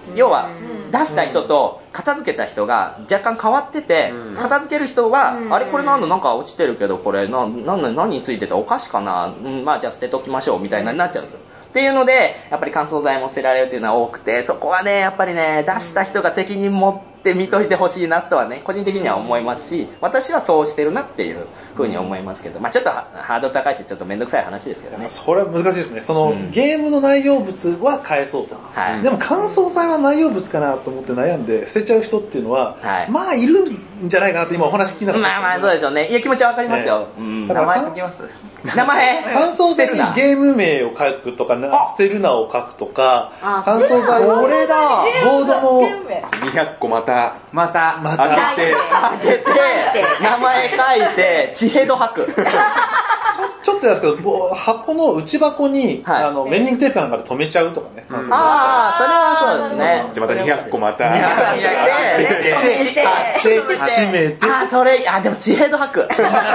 要は出した人と片付けた人が若干変わってて、片付ける人はあれこれなんだなんか落ちてるけどこれなな何についててお菓子かな、うん、まあじゃあ捨てときましょうみたいなになっちゃうんですよっていうのでやっぱり乾燥剤も捨てられるっていうのは多くて、そこはねやっぱりね出した人が責任持って見といてほしいなとはね個人的には思いますし、私はそうしてるなっていうふうに思いますけど、まあちょっとハードル高いしちょっと面倒くさい話ですけどね。 それは難しいですね。その、うん、ゲームの内容物は返そうと、はい、でも乾燥剤は内容物かなと思って悩んで捨てちゃう人っていうのは、はい、まあいるんじゃないかなって今お話聞きながら、 まあまあそうでしょうね。いや気持ちはわかりますよ、ね、うん、だから名前書きます。名前乾燥剤にゲーム名を書くとか捨てるなを書くとか、乾燥剤を俺だボードのにひゃっこまたまたまた開けて開けて名前書いて地ヘド吐くちょちょっとですけど箱の内箱に、はい、あのメンディングテープなんかで止めちゃうとかね、うん、 ああそれはそうですね。 じゃあまたにひゃっこまた開けて閉めてあそれあでも地ヘド吐く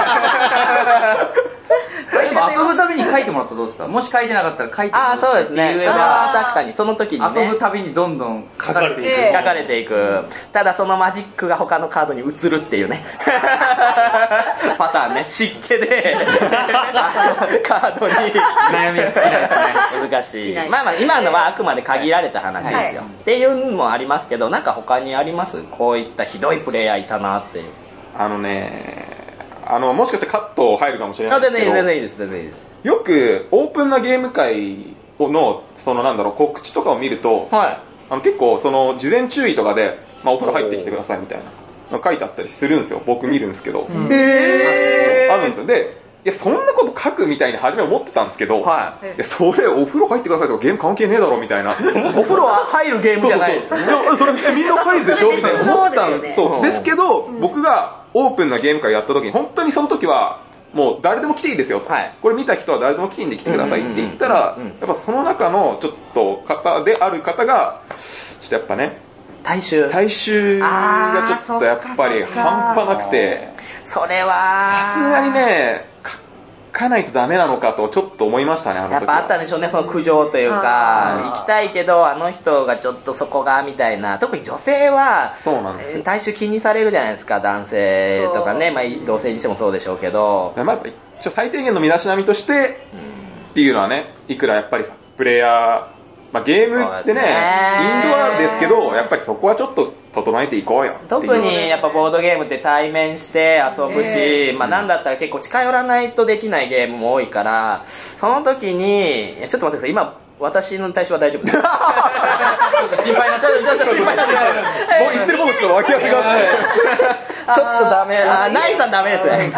でも遊ぶたびに書いてもらったらどうですか。もし書いてなかったら書いてもらってあそうですね。それは確かにその時に、ね、 遊ぶたびにどんどん書かれていく書かれていく。ただそのマジックが他のカードに移るっていうねパターンね。湿気でカードに悩みが尽きないですね。 難しい。まあまあ今のはあくまで限られた話ですよ、はい、っていうのもありますけど、なんか他にあります？こういったひどいプレイヤーいたなっていう。 あのねあのもしかしてカット入るかもしれないですけど、 全然いいです全然いいです。 よくオープンなゲーム会のそのなんだろう告知とかを見ると、はい、あの結構その事前注意とかで、まあ、お風呂入ってきてくださいみたいな書いてあったりするんですよ。僕見るんですけど、うん、へーあるんですよ。でいやそんなこと書くみたいに初め思ってたんですけど、はい、いやそれお風呂入ってくださいとかゲーム関係ねえだろみたいなお風呂は入るゲームじゃないですよね。 それみんな入るでしょみたいな思ってたんです。そうですけど、うん、僕がオープンなゲーム会やった時に本当にその時はもう誰でも来ていいですよと、はい、これ見た人は誰でも来ていいんで来てくださいって言ったら、やっぱその中のちょっと方である方がちょっとやっぱね大衆大衆がちょっとやっぱり半端なくて、 それはさすがにね書かないとダメなのかとちょっと思いましたね。あの時はやっぱあったんでしょうね、その苦情というか、行きたいけどあの人がちょっとそこがみたいな。特に女性はそうなんですよ。 大衆気にされるじゃないですか、男性とかね、まあ、同性にしてもそうでしょうけど、 まあ、一応最低限の身だしなみとしてっていうのはね、いくらやっぱりさプレイヤーまあ、ゲームってね、インドアですけどやっぱりそこはちょっと整えていこうよっていう。 特にやっぱボードゲームって対面して遊ぶし、まあ、なんだったら結構近寄らないとできないゲームも多いから、その時にちょっと待ってください、今私の対象は大丈夫です心配なっちゃう、ちょっと心配なっちゃうもう言ってることちょっと脇役があってちょっとダメ、あ、ナイさんダメですね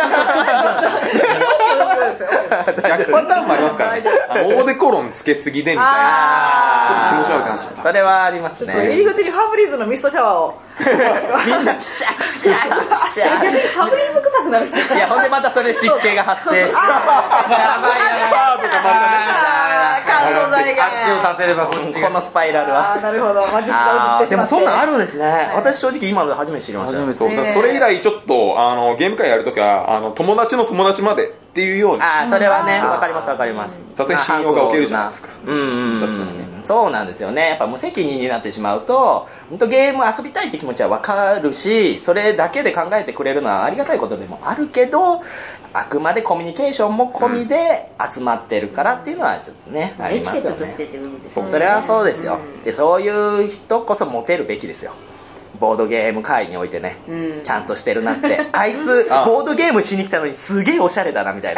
逆パターンもありますからねオーデコロンつけすぎでみたいな、ちょっと気持ち悪くなっちゃった。 それはありますね。 入り口にファブリーズのミストシャワーをみんなピシャピシャピシャファブリーズ臭くなるじゃん。 いやほんでまたそれ湿気が発生してやばいカードがまたね乾燥剤があっちを立てればこっちがこのスパイラルは。 あなるほど、マジックが映ってしまって。 でもそんなんあるんですね。私正直今ので初めて知りました。 そうだからそれ以来ちょっとあのゲーム会やるときはあの友達の友達までっていうように。 あそれはねわかりますわかります。 さすがに信用が受けるじゃないですか。 うんうんだったらね。そうなんですよね。やっぱ無責任になってしまうと本当ゲーム遊びたいって気持ちはわかるし、それだけで考えてくれるのはありがたいことでもあるけど、あくまでコミュニケーションも込みで集まってるからっていうのはちょっとね、うん、ありますよね。 エチケットとしてって部分ですね。 それはそうですよ、うん、でそういう人こそモテるべきですよ。ボードゲーム会においてね、うん、ちゃんとしてるなってあいつボードゲームしに来たのにすげえおしゃれだなみたいな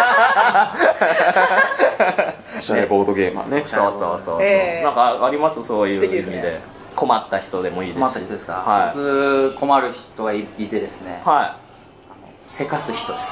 おしゃれボードゲーマーね。 そうそうそうそう、えー、なんかありますそういう意味で、ね、困った人でもいいですし。 困った人ですか、 はい、 僕困る人がいてですね、 はい、 せかす人です。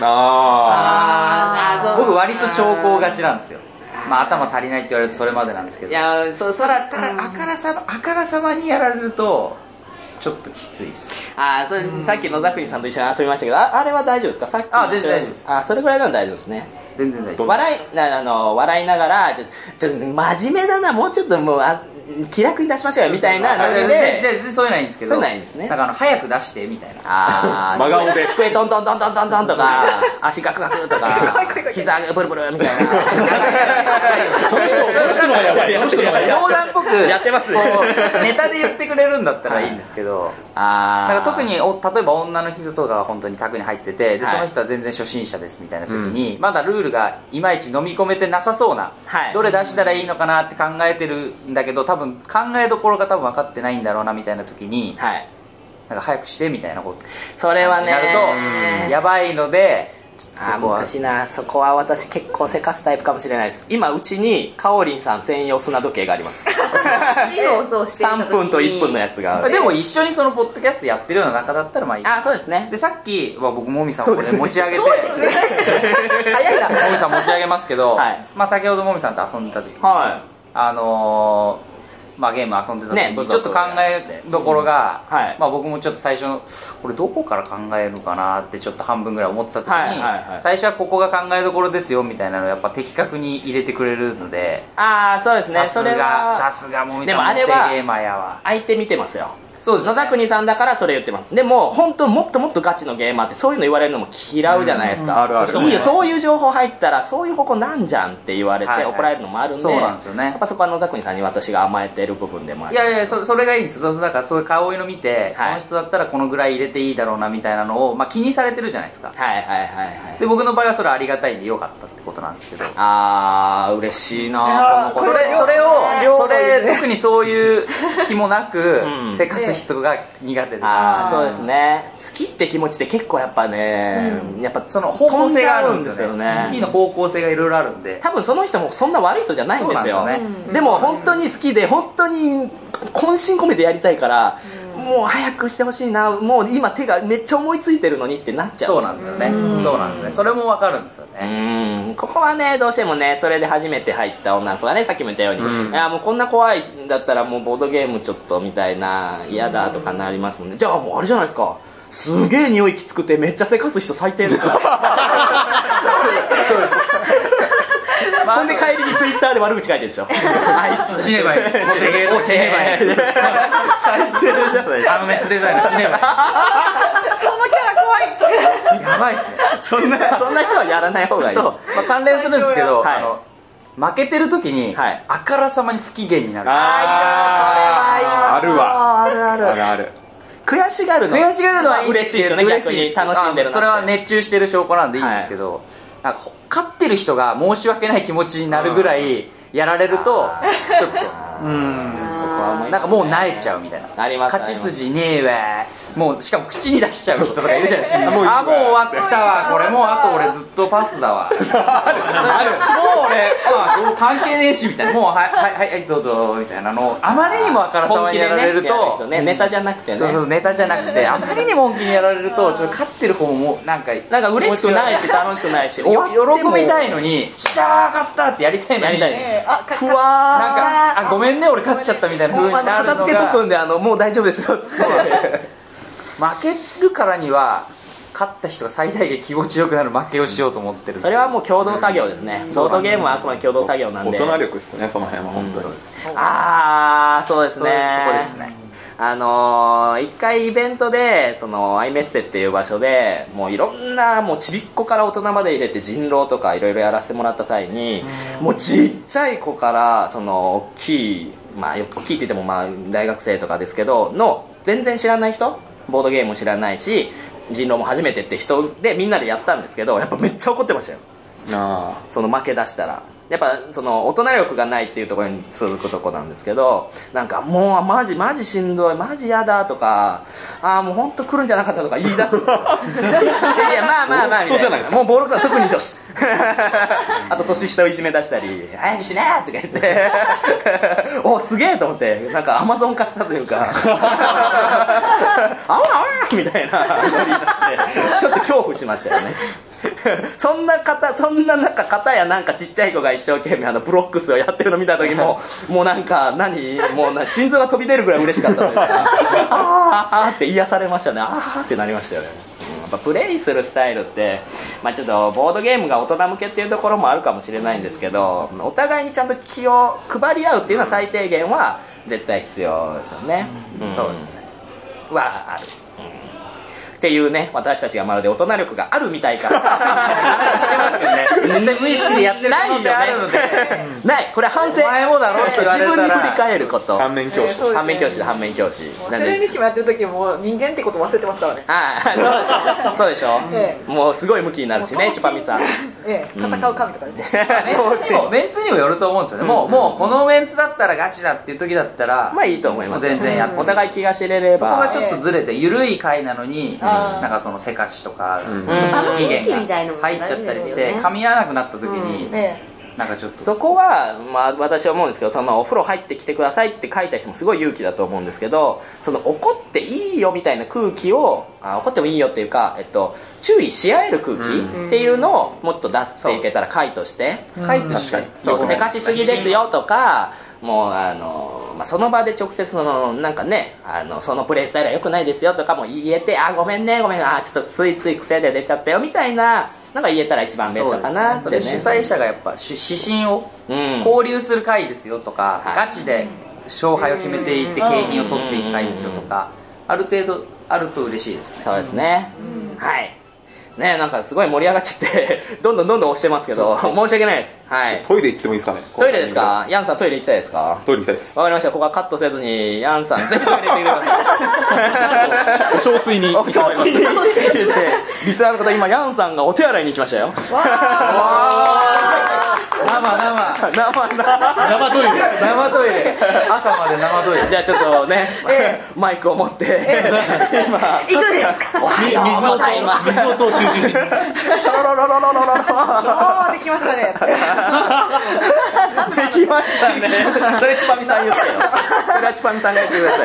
ああ僕割と長考がちなんですよ。まあ頭足りないって言われるとそれまでなんですけど、 いやそそらたあからさあからさまにやられるとちょっときついです。 ああそれ、うん、さっき野沢国さんと一緒に遊びましたけど、 あ, あれは大丈夫ですか。さっきあ全然大丈夫です。 あそれぐらいなら大丈夫ですね。 全然大丈夫。 笑いなあの笑いながらちょちょっと真面目だな、もうちょっともうあ気楽に出しましょうよみたいなノリで。 全然そういうのはいいんですけど、 そういうのはいいんですね。 なんかあの早く出してみたいな。 あ真顔で机トントントントントントンとか足ガクガクとか膝がブルブルみたいなその人その人のがやばいその人のがやばい冗談っぽくやってますねネタで言ってくれるんだったらいいんですけど、 あなんか特にお例えば女の人とかが本当に卓に入ってて、でその人は全然初心者ですみたいな時に、うん、まだルールがいまいち飲み込めてなさそうな、はい、どれ出したらいいのかなって考えてるんだけど、多分考えどころが多分分かってないんだろうなみたいな時に、はい、なんか早くしてみたいなことそれはねなるとやばいので、 あ難しいな。そこは私結構せかすタイプかもしれないです。今うちにかおりんさん専用砂時計がありますさんぷんといっぷんのやつがある。 でも一緒にそのポッドキャストやってるような中だったらまあいい。 あ、そうですね。 でさっきは僕もみさんをこれ持ち上げて早いなもみさん持ち上げますけど、はい、まあ先ほどもみさんと遊んでた時に、はい、あのーまあ、ゲーム遊んでた時にちょっと考えどころが、はい、まあ、僕もちょっと最初これどこから考えるのかなってちょっと半分ぐらい思ってた時に、はいはいはい、最初はここが考えどころですよみたいなのをやっぱ的確に入れてくれるので、 ああそうですね、 さすがさすがもみさんのゲーマーやわ。 相手見てますよ。 そうです、 野田国さんだからそれ言ってます。でも本当もっともっとガチのゲーマーってそういうの言われるのも嫌うじゃないですか。あるある。いいよ、そういう情報入ったらそういう方向なんじゃんって言われて怒られるのもあるんで、 そうなんですよね。 やっぱそこは野田国さんに私が甘えてる部分でもある。 いやいや そ, それがいいんですよ。そうだからそういう顔色見て、はい、この人だったらこのぐらい入れていいだろうなみたいなのを、まあ、気にされてるじゃないですか。 はいはいはいはい。 で僕の場合はそれありがたいんでよかったってことなんですけど。 あー嬉しいな。 それそれをそれ特にそういう気もなく、うん、せかす人が苦手です。 ああそうですね。好きって気持ちって結構やっぱね、うん、やっぱその方向性があるんですよね。好きの方向性がいろいろあるんで、 多分その人もそんな悪い人じゃないんですよ。で, すよね、でも本当に好きで本当に渾身込めてやりたいから、うん、もう早くしてほしいな、もう今手がめっちゃ思いついてるのにってなっちゃう。 そうなんですよね。そうなんですね。それもわかるんですよね。 うん、ここはねどうしてもね、それで初めて入った女の子がね、さっきも言ったように、うん、いやもうこんな怖いんだったらもうボードゲームちょっとみたいな嫌だとかなりますもんね。じゃあもうあれじゃないですか、すげえ匂いきつくてめっちゃせかす人最低ですほんで帰りにツイッターで悪口書いてるでしょあいつ死ねばいい、モテゲーと死ねばいい最低じゃないですか。 あのメスデザインの死ねばいいそのキャラ怖いやばいっすね。 そんなそんな人はやらない方がいい。 まあ、関連するんですけど、はい、あの負けてる時に、はい、あからさまに不機嫌になる。 あーあるわ。 あるあるあるある。 悔しがるの悔しがるのはいいんです嬉しいですね。逆に楽しんでる。 それは熱中してる証拠なんでいいんですけど、はい、なんか勝ってる人が申し訳ない気持ちになるぐらいやられるとちょっとうーんなんかもう萎えちゃうみたいな。 あります。 勝ち筋ねえわ。もうしかも口に出しちゃう人とかいるじゃないですか。もうあもう終わったわこれ、もうあと俺ずっとパスだわあるもう俺あ関係ねえしみたいな、もうはいはいはいどうぞみたいなのをあまりにもあからさまにやられると、 ね、ネタじゃなくてね、 そうそうネタじゃなくてあまりにも本気にやられるとちょっと勝ってる方もなんかなんか嬉しくないし楽しくないし喜びたいのにしゃー勝ったってやりたいのに、 えー、あふわーなんかあごめんね俺勝っちゃったみたいな風になるのが、 片付けとくんであのもう大丈夫ですよって負けるからには勝った人が最大限気持ちよくなる負けをしようと思ってる。 それはもう共同作業ですね。ボードゲームはあくまで共同作業なんで大人力ですね、その辺は本当に、うん、 ああそうですね。 そこですね。 あのー、一回イベントでそのアイメッセっていう場所でもういろんなもうちびっこから大人まで入れて人狼とかいろいろやらせてもらった際に、もうちっちゃい子からその大きい、まあ大きいって言ってもまあ大学生とかですけどの全然知らない人、ボードゲームも知らないし人狼も初めてって人でみんなでやったんですけど、やっぱめっちゃ怒ってましたよ。あその負け出したらやっぱその大人力がないっていうところに続くとこなんですけど、なんかもうマジマジしんどいマジやだとか、ああもう本当来るんじゃなかったとか言い出すいやまあまあまあみたいな、もうボールさん特に女子あと年下をいじめ出したり早くしねーとか言っておすげえと思って、なんかアマゾン化したというかあわあわみたいなちょっと恐怖しましたよねそんな方、そんな中方やなんかちっちゃい子が一生懸命あのブロックスをやってるの見た時ももうなんか何もうな心臓が飛び出るぐらい嬉しかったというかあーあーって癒されましたね。あーってなりましたよね。やっぱプレイするスタイルって、まあ、ちょっとボードゲームが大人向けっていうところもあるかもしれないんですけど、お互いにちゃんと気を配り合うっていうのは最低限は絶対必要ですよね、うんうん、そうですねはある、っていうね、私たちがまるで大人力があるみたいからしてますけどね実際無意識でやってる可能性あるのでない、これ反省、 お前もだろって言われたら自分に振り返ること、 反面教師、 えー、 反面教師だ、反面教師。 テレビ西もやってる時も人間ってこと忘れてますからね。 ああ、そうでしょ、ええ、もうすごい向きになるしね、チュパミさん。 ええ、戦う神とかね。 メンツにもよると思うんですよね。もう、もうこのメンツだったらガチだっていう時だったら、 まあいいと思います。 全然やって、 お互い気が知れれば。 そこがちょっとずれて、緩い回なのに、なんかそのせかしとか、不機嫌が入っちゃったりして、噛み合わなくなった時に、なんかちょっとそこは、まあ、私は思うんですけど、そのお風呂入ってきてくださいって書いた人もすごい勇気だと思うんですけど、その怒っていいよみたいな空気を、あ、怒ってもいいよっていうか、えっと、注意し合える空気っていうのをもっと出していけたら回として回としてそうせかしすぎですよとか、もうあの、まあ、その場で直接そのなんかね、あのそのプレイスタイルは良くないですよとかも言えて、あ、ごめんねごめん、あ、ちょっとついつい癖で出ちゃったよみたいな、なんか言えたら一番ベストかな。 それ、ね、主催者がやっぱ指針を、うん、交流する会ですよとか、はい、ガチで勝敗を決めていって景品を取っていく会ですよとか、ある程度あると嬉しいですね。 そうですね、うん、はいね、なんかすごい盛り上がっちゃってどんどんどんどん押してますけど、申し訳ないです。はい。 トイレ行ってもいいですかね。 トイレですか。ヤンさんトイレ行きたいですか。 トイレ行きたいです。 わかりました。ここはカットせずにヤンさんぜひトイレ行ってください。 お小水に。 お小水に入れて、リスナーの方今ヤンさんがお手洗いに行きましたよ。わー。生生生生トイレ生トイレ朝まで生トイレ。 じゃあちょっとね、えー、マイクを持って、えー、今行くんですか。 水を水を通収集しちょろろろろろろろろできましたねできましたね。それチパミさん言ってよ。それはチパミさんが言ってくださ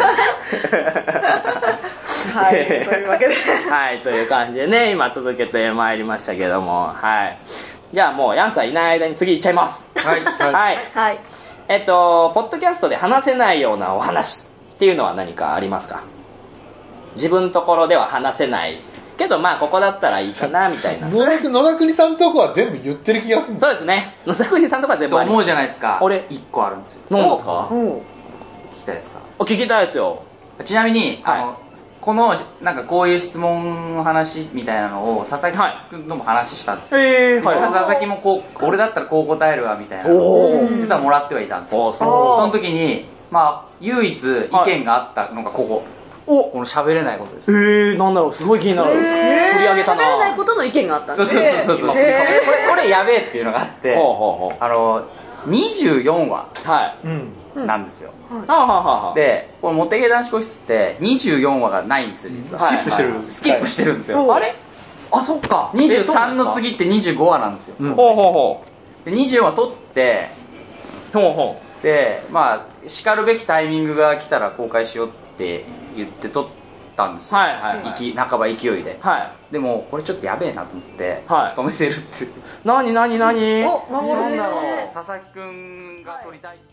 い。 はい、というわけではい、という感じでね、今続けてまいりましたけども、はい。じゃあもうヤンさんいない間に次行っちゃいます。 はいはい、はい、えっとポッドキャストで話せないようなお話っていうのは何かありますか。自分のところでは話せないけど、まあここだったらいいかなみたいな。 野田野田国さんのとこは全部言ってる気がする。 そうですね、野田国さんのとこは全部あります。 と思うじゃないですか。 俺いっこあるんですよ。 何ですか。 聞きたいですか。 お聞きたいですよ。 ちなみに、はい、あのこのなんかこういう質問の話みたいなのを佐々木君とも話したんですよ、はい、えーはい、佐々木もこう俺だったらこう答えるわみたいなのを実はもらってはいたんですよ。その時に、まあ、唯一意見があったのがここ、はい、この喋れないことです。 えー、なんだろう、すごい気になる。取り上げたな。 喋れないことの意見があったんですね。そうそうそうそう、えー、これこれやべえっていうのがあってほうほうほう、あのにじゅうよんわ、はい、うんなんですよ、うん、でこのモテゲ男子個室ってにじゅうよんわがないんですよ実は。 スキップしてる、はい、 スキップしてるんですよ、 はい、あれあ、そっか、 にじゅうさんの次ってにじゅうごわなんですよ、うん、 ほうほうほうでにじゅうよんわ取ってほうほうで、まあしかるべきタイミングが来たら公開しようって言って取ったんですよ、はいはいはい、半ば勢いで、はい、でもこれちょっとやべえなと思って、はい、止めてるって何何何お、幻だろう。佐々木くんが撮りたい、はい、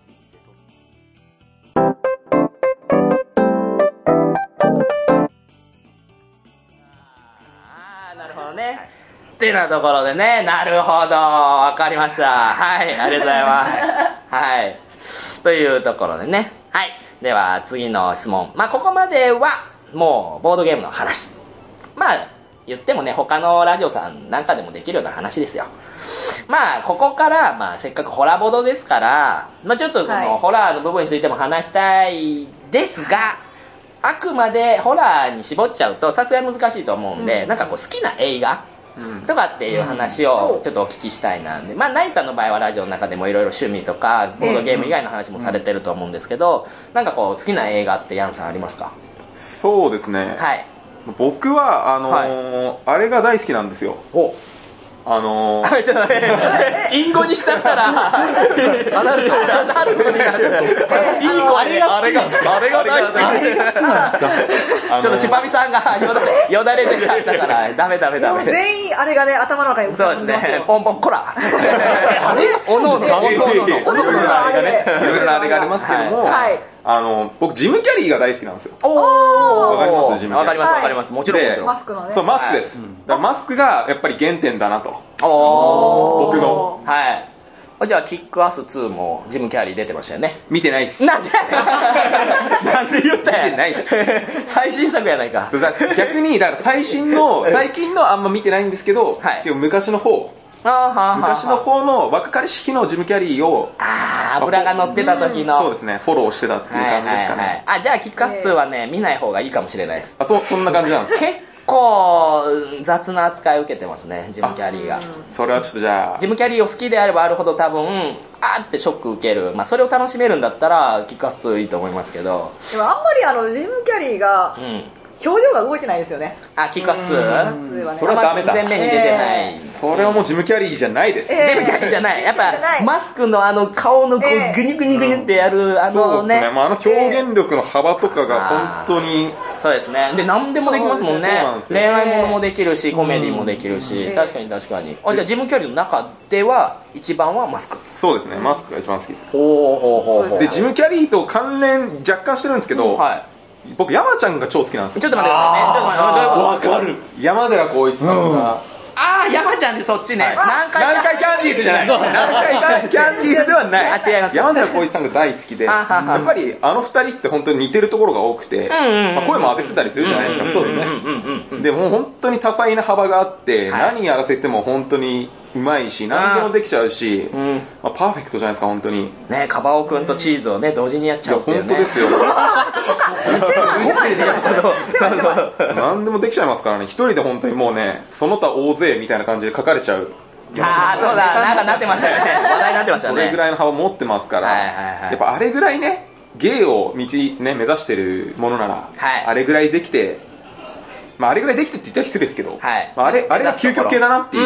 あー、なるほどね、はい、ってなところでね、なるほど、わかりました。はい、ありがとうございますはいというところでね、はい、では次の質問。まあここまではもうボードゲームの話、まあ言ってもね、他のラジオさんなんかでもできるような話ですよ。まあここから、まあ、せっかくホラボドですから、まあ、ちょっとこのホラーの部分についても話したいですが、はい、あくまでホラーに絞っちゃうとさすがに難しいと思うんで、うん、なんかこう好きな映画とかっていう話をちょっとお聞きしたいなんで、まあナイさんの場合はラジオの中でもいろいろ趣味とかボードゲーム以外の話もされてると思うんですけど、なんかこう好きな映画ってヤンさんありますか。 そうですね、 はい、 僕はあのーはい、あれが大好きなんですよ。おあのー、 ちょっとね、隠語にしちゃったらアダルトアダルトになっちゃう。いい子、あれが好きなんですか。あれが大好きなんですか。ちょっとチュパミさんがよだれよだれ出ちゃったからダメダメダメ。 全員あれがね頭の中に浮かんでますよ。 そうですね。ポンポンコラ。 あれが好きなんですか。 おのおのおのおのあれがね、いろいろなあれがありますけども、はい、あの僕ジム・キャリーが大好きなんですよ。 おお、 わかりますジム・キャリー。 わかりますわかります。もちろんもちろん。 マスクのね。 そうマスクです。だからマスクがやっぱり原点だなと。 お僕の。 はい。じゃあキックアスツーもジム・キャリー出てましたよね。 見てないっす。 なんでなんで言ったやん。見てないっす。 最新作やないか。 逆にだから最新の最近のあんま見てないんですけど、はい、結構昔の方昔の方の若かりし日のジム・キャリーをあ油が乗ってた時の、 うん、そうですねフォローしてたっていう感じですかね、はいはいはい、 あじゃあキックアスツーはね見ない方がいいかもしれないです。 あ そ, そんな感じなんですか。 結構雑な扱いを受けてますねジム・キャリーが。 それはちょっとじゃあジム・キャリーを好きであればあるほど多分あーってショック受ける、まあ、それを楽しめるんだったらキックアスツーいいと思いますけど、 でもあんまりあのジム・キャリーが、うん表情が動いてないですよね。 あ、キックアスツー、 ね、それはダメだ。 前面に出てない、 えー、それはもうジム・キャリーじゃないです、 えー、ジム・キャリーじゃないやっぱマスクのあの顔のこうグニグニグニってやる、うん、あのね、そうですね、 まあ、あの表現力の幅とかが本当に、えー、そうですね。で何でもできますもんね。恋愛ものもできるしコメディもできるし、うん、確かに確かに。あじゃあジム・キャリーの中では一番はマスク。 そうですね、マスクが一番好きです。 ほうほうほうほう。 でジム・キャリーと関連若干してるんですけど、うん、はい、僕山ちゃんが超好きなんですよ。 ちょっと待ってくださいね。ちょっと待ってわかる。山寺宏一さんが、うん、 ああ山ちゃんでそっちね、はい、 南海キャンディーズじゃない南海キャンディーズではない。 あ違います。 山寺宏一さんが大好きでやっぱりあの二人って本当に似てるところが多くて、まあ、声も当ててたりするじゃないですか。そうだね。でもう本当に多彩な幅があって、はい、何やらせても本当にうまいし何でもできちゃうし、うん、まあ、パーフェクトじゃないですか本当にね。カバオくんとチーズをね同時にやっちゃうっていうね。 いや本当ですよ何でもできちゃいますからね。一人で本当にもうねその他大勢みたいな感じで書かれちゃう。 ああそうだなんかなってましたよね話題になってましたね。 それぐらいの幅持ってますから、はいはいはい、やっぱあれぐらいね芸を道、ね、目指してるものなら、はい、あれぐらいできて、まあ、あれぐらいできてって言ったら失礼ですけど、はい、まあ、あれあれが究極系だなっていう。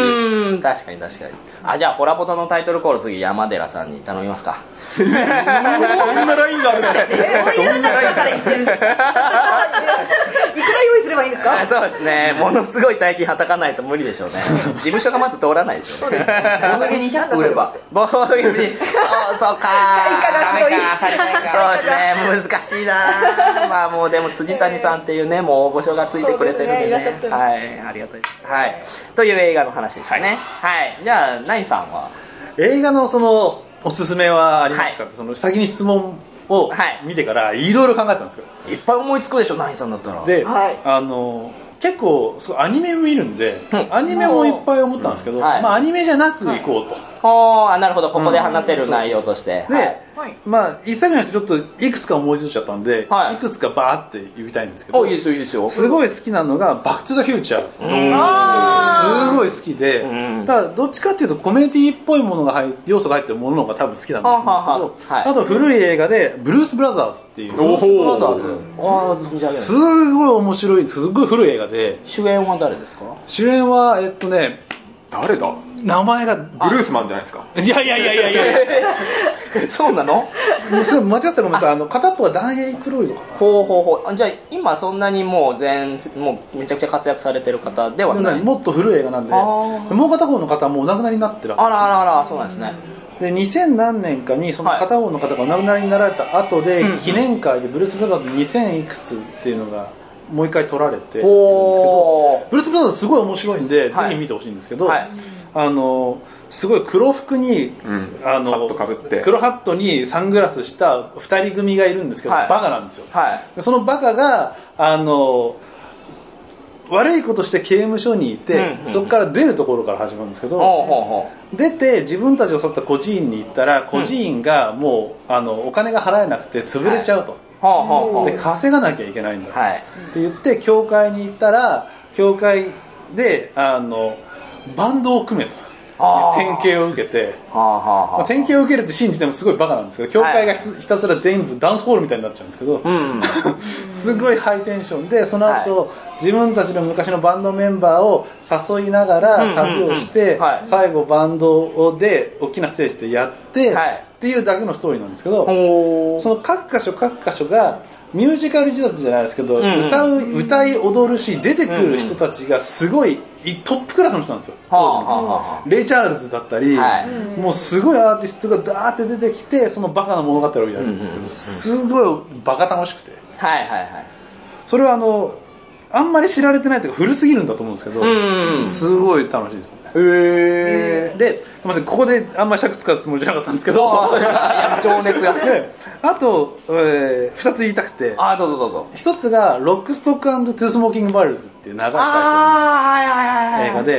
うん確かに確かに。あじゃあホラボトのタイトルコール次山寺さんに頼みますか。 そんなラインがあるんですか。 えそういうだから言ってるんですか。いくら用意すればいいんですか。 そうですねものすごい大金はたかないと無理でしょうね。事務所がまず通らないでしょうね。ボードゲにひゃっこ売ればボードゲにそうそうかダメかそうですね難しいな。まあもうでも辻谷さんっていうねもう応募書がついてくれてるんでね、はいありがたいです、はい、という映画の話でしたね。はい、はい、じゃあナインさんは映画のそのおすすめはありますかって、はい、その先に質問を見てからいろいろ考えてたんですよ。 いっぱい思いつくでしょナインさんだったら。 で、はい、あの結構すごいアニメ見るんで、うん、アニメもいっぱい思ったんですけど、うんはい、まあ、アニメじゃなく行こうと、 はい、あなるほどここで話せる内容として、 うん、で、はい、まあ一作目の人ちょっといくつか思いついちゃったんで、はい、いくつかバーって言いたいんですけど、 いいですよいいですよ。 すごい好きなのがバックトゥザフューチャー、すごい好きで、うん、ただどっちかっていうとコメディっぽいものが入要素が入ってるものの方が多分好きなんだと思うんですけど、はい、あと古い映画でブルース・ブラザーズっていうブルース・ブラザーズすごい面白いすごい古い映画で。 主演は誰ですか。 主演はえっとね誰だ名前がブルースマンじゃないですか。 いやいやいやいやいやそうなの。 それ間違ってたらごめんなさい。あの片っぽはダン・エイクロイドかな。 ほうほうほう。じゃあ今そんなにもう全もうめちゃくちゃ活躍されてる方ではない。 もっと古い映画なんでもう片方の方はもうお亡くなりになってる。 あらあらあらそうなんですね。 でにせん何年かにその片方の方がお亡くなりになられた後で、はい、記念会でブルース・ブラザーズにせんいくつっていうのがもう一回撮られてるんですけど、ブルース・ブラザーズすごい面白いんで、はい、ぜひ見てほしいんですけど、はい、あのすごい黒服に、うん、あのハットかぶって黒ハットにサングラスしたふたり組がいるんですけど、はい、バカなんですよ、はい、でそのバカがあの悪いことして刑務所にいて、うんうん、そこから出るところから始まるんですけど、うん、出て自分たちを襲った孤児院に行ったら孤児院がもうあのお金が払えなくて潰れちゃうと、はい、で稼がなきゃいけないんだ、はい、って言って教会に行ったら教会であのバンドを組めと典型を受けて、まあ、典型を受けるって信じてもすごいバカなんですけど教会が ひ, ひたすら全部ダンスホールみたいになっちゃうんですけど、はい、すごいハイテンションでその後、はい、自分たちの昔のバンドメンバーを誘いながら旅をして、はい、最後バンドで大きなステージでやって、はい、っていうだけのストーリーなんですけど、その各箇所各箇所がミュージカル仕立てじゃないですけど、うんうん、歌う歌い踊るし出てくる人たちがすごいトップクラスの人なんですよ当時の、うん、レイ・チャールズだったり、はい、もうすごいアーティストがダーって出てきてそのバカな物語をやるんですけど、すごいバカ楽しくて、はいはいはい、それはあのあんまり知られてないというか古すぎるんだと思うんですけど、うんうん、すごい楽しいですね。へー。で、すみませんここであんまり尺使うつもりじゃなかったんですけど、 情熱が。 で、あと、えー、ふたつ言いたくて、 あどうぞどうぞ。 ひとつがロックストック&トゥースモーキングバレルズっていう長いタイトルの映画で、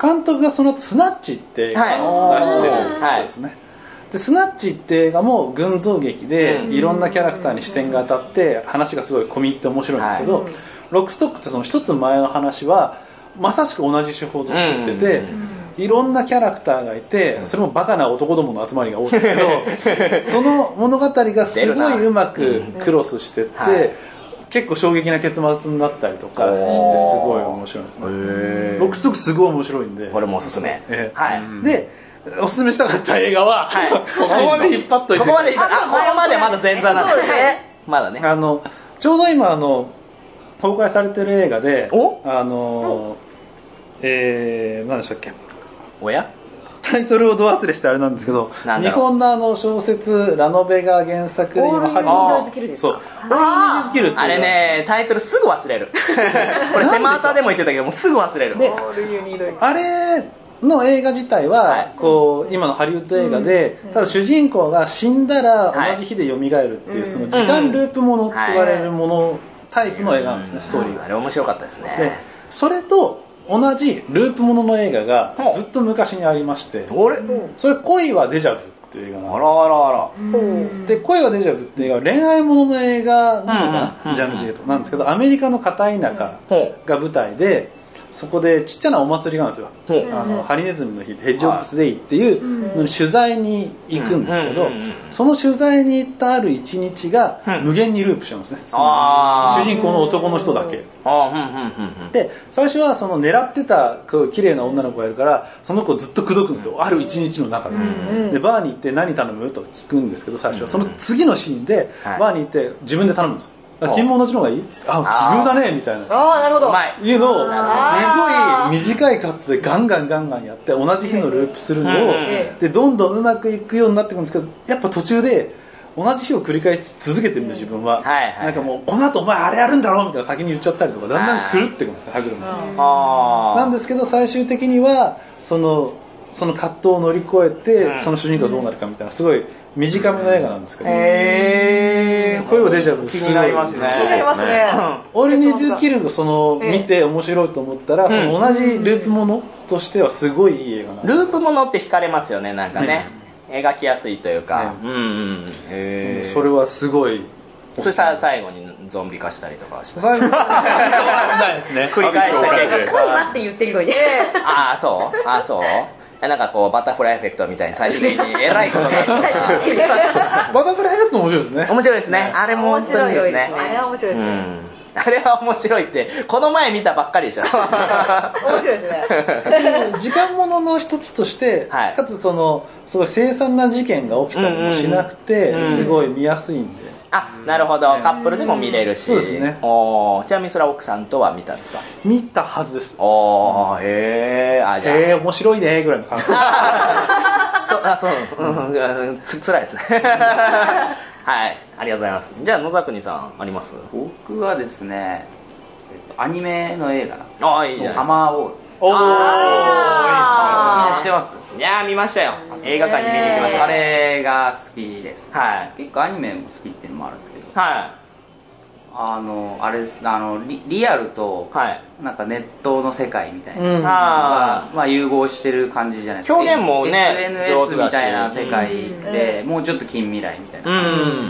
監督がそのスナッチって映画を出してる人ですね、はい、でスナッチって映画も群像劇でいろんなキャラクターに視点が当たって話がすごい込み入って面白いんですけど、はい、ロックストックってその一つ前の話はまさしく同じ手法で作ってて、いろんなキャラクターがいて、それもバカな男どもの集まりが多いんですけどその物語がすごいうまくクロスしてって、はい、結構衝撃な結末になったりとかしてすごい面白いですね。ロックストックすごい面白いんで、 これもおすすめ、 えーはい、でおすすめしたかった映画は、はい、ここまで引っ張っといて、 ここまで引っ張っあここまでまだ前座なんですね。まだね、 あのちょうど今あの公開されてる映画で、あのえー、何でしたっけ、 おやタイトルをど忘れしてあれなんですけど、日本のあの小説ラノベが原作で今ハリウッドズキルですか。 そう、オールニーズキルってあれね、タイトルすぐ忘れるこれセマータでも言ってたけどもうすぐ忘れる。 であれの映画自体は、はい、こう今のハリウッド映画で、うん、ただ主人公が死んだら同じ日で蘇るっていう、はい、その時間ループものって言われるもの、うん、タイプの映画なんですね、ストーリーが。 あれ面白かったですね。 でそれと同じループものの映画がずっと昔にありまして、それ恋はデジャブっていう映画なんです。 あらあらあら。 で恋はデジャブっていう映画は恋愛ものの映画なのかな、ジャンルでいうとなんですけど、アメリカの片田舎が舞台で、そこでちっちゃなお祭りがあるんですよ、あのハリネズミの日ヘッジホックスデイっていうの取材に行くんですけど、その取材に行ったある一日が無限にループしちゃうんですね、その主人公の男の人だけで、最初はその狙ってた綺麗な女の子がいるからその子をずっと口説くんですよ、ある一日の中で。でバーに行って何頼むと聞くんですけど、最初はその次のシーンでバーに行って自分で頼むんですよ。君も同じのがいい？あ、奇遇だねみたいな。 ああ、なるほど。 いうのをすごい短いカットでガンガンガンガンやって同じ日のループするのを、でどんどんうまくいくようになっていくんですけど、やっぱ途中で同じ日を繰り返し続けてるんで自分は、なんかもうこの後お前あれやるんだろみたいな先に言っちゃったりとか、だんだん狂ってくるんですね、歯車。なんですけど最終的にはそのその葛藤を乗り越えてその主人公がどうなるかみたいな、すごい短めの映画なんですけど、へー、恋をデジャブ気になりますね。 気になりますね。 オールニーズキルをその見て面白いと思ったら、その同じループものとしてはすごいいい映画なんです。 ループものって惹かれますよね、なんかね、描きやすいというか、うんうん、 へー、それはすごい。 それさ最後にゾンビ化したりとかします。 最後ないですね。 繰り返した結果。恋はって言ってるのに。 ああそうああそう。なんかこうバタフライエフェクトみたいに最終的にえらいことがバタフライエフェクト面白いですね。 面白いですね。あれも面白いですね。 あれは面白いですね。 あれは面白いってこの前見たばっかりでしょ。面白いですね。 時間ものの一つとして、はい、かつそのすごい凄惨な事件が起きたりもしなくて、うんうん、すごい見やすいんで。 あ、なるほど、カップルでも見れるし、 そうですね。 おちなみにそれは奥さんとは見たんですか？ 見たはずです。 おへー、あ、じゃあへー、面白いねぐらいの感じ。そう、 あ、そう、うんうん、つ辛いですね。はい、ありがとうございます。じゃあ野沢国さんあります？ 僕はですね、えっと、アニメの映画なんです。 ああ、いいじゃないですか。 サマーウォーズ。 おー、あー、 みんな知ってます？ いやー見ましたよ。映画館に見に行きました。 あれが好きです。 はい。 結構アニメも好きっていうのもあるんですけど。 はい。 あのあれです、あの リ, リアルと、はい、なんかネットの世界みたいなのが、うん、まあ融合してる感じじゃないですか。 表現もねエスエヌエス みたいな世界で、うん、もうちょっと近未来みたいな、うん、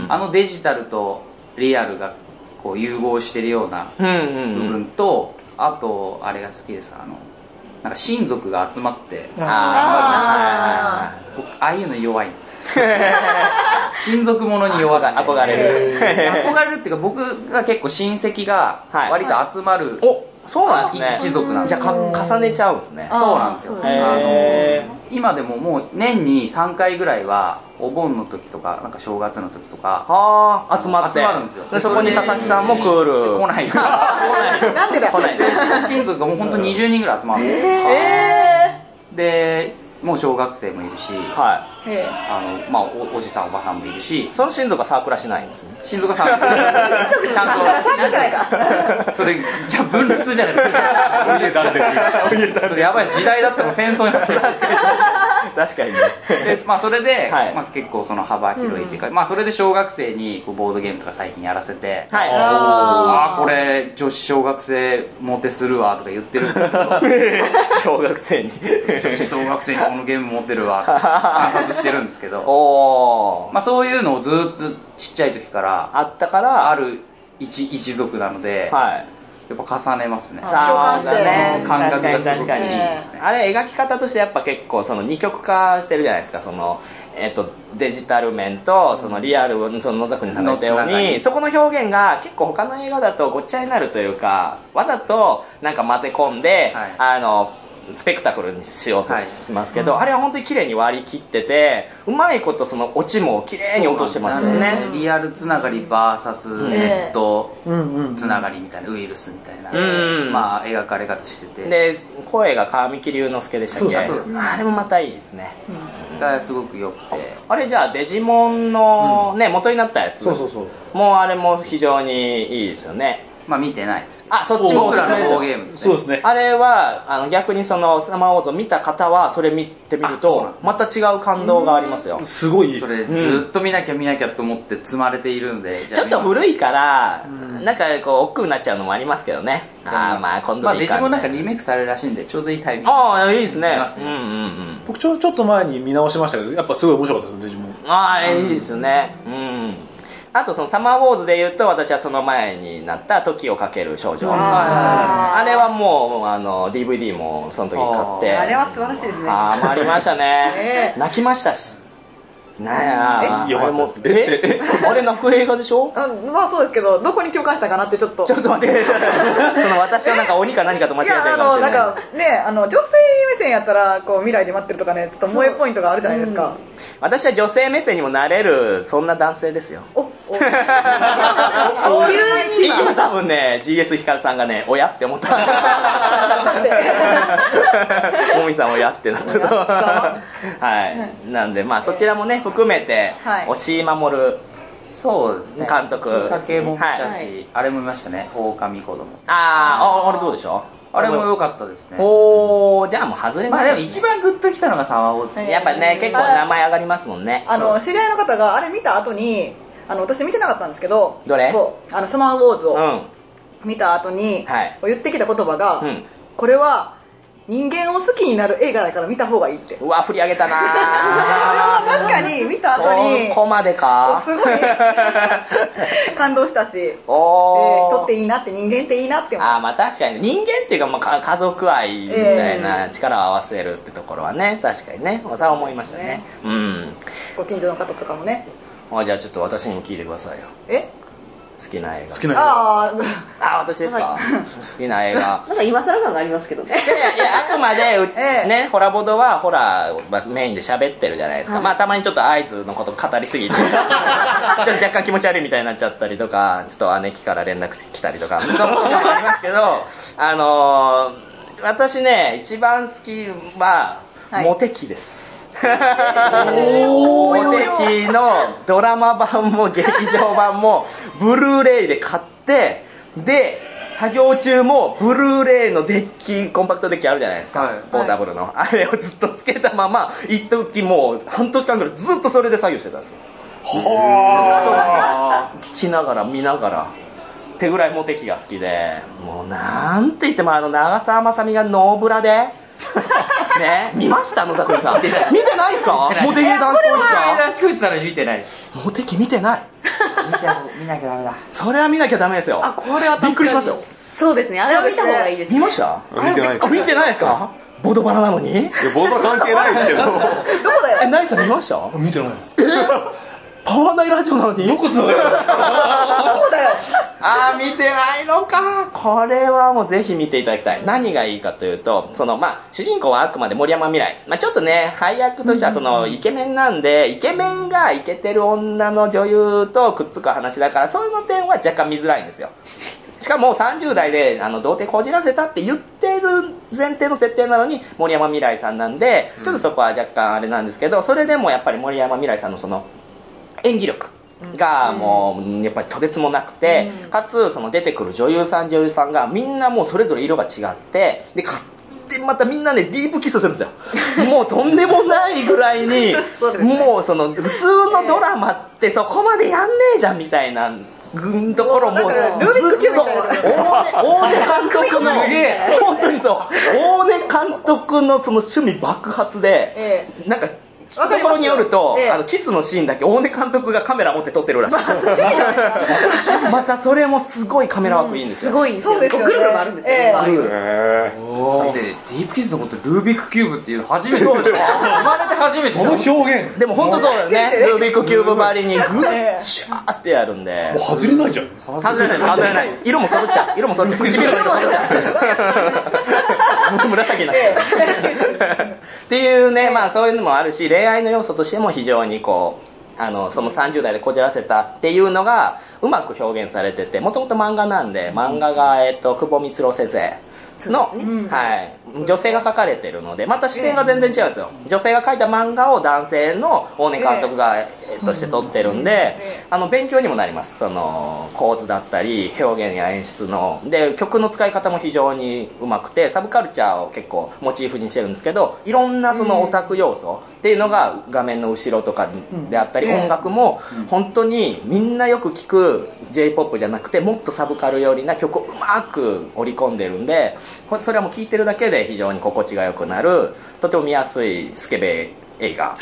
あのデジタルとリアルがこう融合してるような部分と、うんうんうん、あとあれが好きです、あのなんか親族が集まってああ僕ああいうの弱いんです親族ものに弱い憧れる憧れるっていうか、僕が結構親戚が割と集まる、 はい、おそうなんですね。 一族なんです。じゃあ重ねちゃうんですね。 そうなんですよ。あの今でももう年にさんかいぐらいはお盆の時とかなんか正月の時とかあ集まって集まるんですよ。 でそこに佐々木さんも来る。 来ないです。 なんでだ。 来ないです。親族がもう本当ににじゅうにんぐらい集まるんですよ。 えー、でもう小学生もいるし、 はい、 あのまあ お, おじさんおばさんもいるし、 その親族はサークラしないんですね。 親族はサークラ親族ちゃんとサークラか。 それじゃあ分裂じゃないですか。お家断絶。それやばい時代だったら戦争になって確かにねで、まあ、それで、はい、まあ、結構その幅広いっていうか、うん、まあ、それで小学生にこうボードゲームとか最近やらせて、はい、ああこれ女子小学生モテするわとか言ってるんですけど小学生に女子小学生にこのゲーム持ってるわって観察してるんですけどお、まあ、そういうのをずっとちっちゃい時からあったからある 一, 一族なので、はい、やっぱ重ねますね。 共感してね、感覚がすごくいいですね。 あれ描き方としてやっぱ結構その二極化してるじゃないですか。そのえっとデジタル面とそのリアル、その野崎さんが言ったように、そこの表現が結構他の映画だとごっちゃになるというか、わざとなんか混ぜ込んで、はい、あのスペクタクルにしようとしますけど、はい、うん、あれは本当に綺麗に割り切ってて、うまいことそのオチも綺麗に落としてますよね。 リアルつながり バーサス ネットつながりみたいな、ウイルスみたいな、うん、まあ描かれ方してて、 で声が川見龍之介でしたっけ。そうそう、あれもまたいいですね、 うん、がすごく良くて、 あれじゃあデジモンの、ね、元になったやつ、 そうそうそう、 もうあれも非常にいいですよね。 まあ見てないですけど、あ、そっちも僕らのボーゲームですね。 そうですね。 あれはあの逆にそのサマーウォーズを見た方はそれ見てみるとまた違う感動がありますよ。 すごいいいです。 それずっと見なきゃ見なきゃと思って積まれているんで、 ちょっと古いからなんかこう億劫になっちゃうのもありますけどね。ああ、まあ今度でいいか、まあ、デジモンなんかリメイクされるらしいんでちょうどいいタイミング。 ああ、いいですね。 うんうんうん、 僕ちょちょっと前に見直しましたけど、やっぱすごい面白かったです、デジモン。 ああ、いいですよね。うん。あとそのサマーウォーズでいうと、私はその前になった時をかける少女、あ, あれはもうあの ディーブイディー もその時買って、 あれは素晴らしいですね。 ああ、ありましたね、えー、泣きましたし、なんや、 よかったですね。 えあれ泣く映画でしょ。 あ、まあそうですけど、どこに共感したかなってちょっとちょっと待ってその私はなんか鬼か何かと間違えてるかもしれない。いや、あのなんかね、あの女性目線やったらこう未来で待ってるとかね、ちょっと萌えポイントがあるじゃないですか、うん、 私は女性目線にもなれるそんな男性ですよ。 おお急に今多分ね ジーエス ヒカルさんがねおやって思ったもみさんおやってなったはい、なんでまあそちらもね含めて、はい、押井守そうですね、 監督、 きっかけも見たし、はい、あれも見ましたね、狼子供。 ああ、あれどうでしょう。 あれも良かったですね。 おー、じゃあもう外れない、ね。 まあでも一番グッときたのがサマーウォーズ、 ね、やっぱね、結構名前上がりますもんね。 あの知り合いの方があれ見た後に、あの私見てなかったんですけど、 どれ？ あのサマーウォーズを見た後に、うん、言ってきた言葉が、うん、これは人間を好きになる映画だから見た方がいいって。 うわ、振り上げたな確かに見た後にそこまでかすごい感動したし、お、えー、人っていいなって、人間っていいなって思う。 あ、まあ確かに人間っていうか、まあ、家族愛みたいな力を合わせるってところはね、確かにね、それは思いましたね、ね、うん。 ご近所の方とかもね。 あ、じゃあちょっと私にも聞いてくださいよ。 え、 好きな映画。 好きな映画。 ああ、私ですか。好きな映画。 なんか今更感がありますけどね。 いやいや、あくまで、ええ、ね、ホラボドはホラーメインで喋ってるじゃないですか。はい、まあたまにちょっと合図のこと語りすぎて、ちょっと若干気持ち悪いみたいになっちゃったりとか、ちょっと姉貴から連絡来たりとか、そんなこともありますけど、あのー、私ね、一番好きは、はい、モテキです。モテキのドラマ版も劇場版もブルーレイで買って、で作業中もブルーレイのデッキ、コンパクトデッキあるじゃないですか、はい、ポータブルの、あれをずっとつけたまま一時もう半年間ぐらいずっとそれで作業してたんですよ。はあ、聞きながら見ながらってぐらいモテキが好きで、もうなんて言ってもあの長澤まさみがノーブラでね、見ました野田君さん。見てないですか？モテキ男子校一さん。 男子校一さん見てない。 モテキ見てない。 見なきゃダメだ。 それは見なきゃダメですよ。 あ、これはびっくりしますよ。 そうですね、あれは見た方がいいですね。 見ました？ 見てないです。 あ、見てないですか？ボードバラなのに？いや、 ボードバラ関係ないけど。どこだよ。 え、ナイさん見ました？ 見てないです。 え？パワーナイラジオなのに？ どこつながる？どこだよ。 あー、見てないのか。これはもうぜひ見ていただきたい。何がいいかというと、そのまあ主人公はあくまで森山未來、まあ、ちょっとね配役としてはそのイケメンなんで、イケメンがイケてる女の女優とくっつく話だから、そういうの点は若干見づらいんですよ。しかもさんじゅう代であの童貞こじらせたって言ってる前提の設定なのに森山未來さんなんで、ちょっとそこは若干あれなんですけど、それでもやっぱり森山未來さんのその演技力がもうやっぱりとてつもなくて、かつその出てくる女優さん女優さんがみんなもうそれぞれ色が違って、ででまたみんなねディープキスするんですよもうとんでもないぐらいにもうその普通のドラマってそこまでやんねえじゃんみたいなところもずっと大根監督の本当にそう大根監督のその趣味爆発でなんかところによると、ええ、あのキスのシーンだけ大根監督がカメラ持って撮ってるらしいまたそれもすごいカメラワークいいんですよ、 うん、すごいんですよ、ね、ぐるぐる回るんですよ、えー、ぐるぐるだってディープキスのことルービックキューブっていうの初めてそうでしょ生まれて初めてその表現でも本当そうだよねルービックキューブばりにグッシャーってやるんでもう外れないじゃん外れない外れない色も揃っちゃう色も揃っちゃう唇の色揃っちゃう紫になっちゃうっていうねまあそういうのもあるし恋愛の要素としても非常にこうあのそのさんじゅう代でこじらせたっていうのがうまく表現されててもともと漫画なんで漫画が、えっと、久保光郎先生の、ねはい、女性が描かれてるのでまた視点が全然違うんですよ女性が描いた漫画を男性の大根監督が、えー、として撮ってるんであの勉強にもなりますその構図だったり表現や演出ので曲の使い方も非常にうまくてサブカルチャーを結構モチーフにしてるんですけどいろんなそのオタク要素っていうのが画面の後ろとかであったり音楽も本当にみんなよく聴く J-ポップ じゃなくてもっとサブカル寄りな曲をうまく織り込んでるんでそれはもう聴いてるだけで非常に心地が良くなるとても見やすいスケベ映画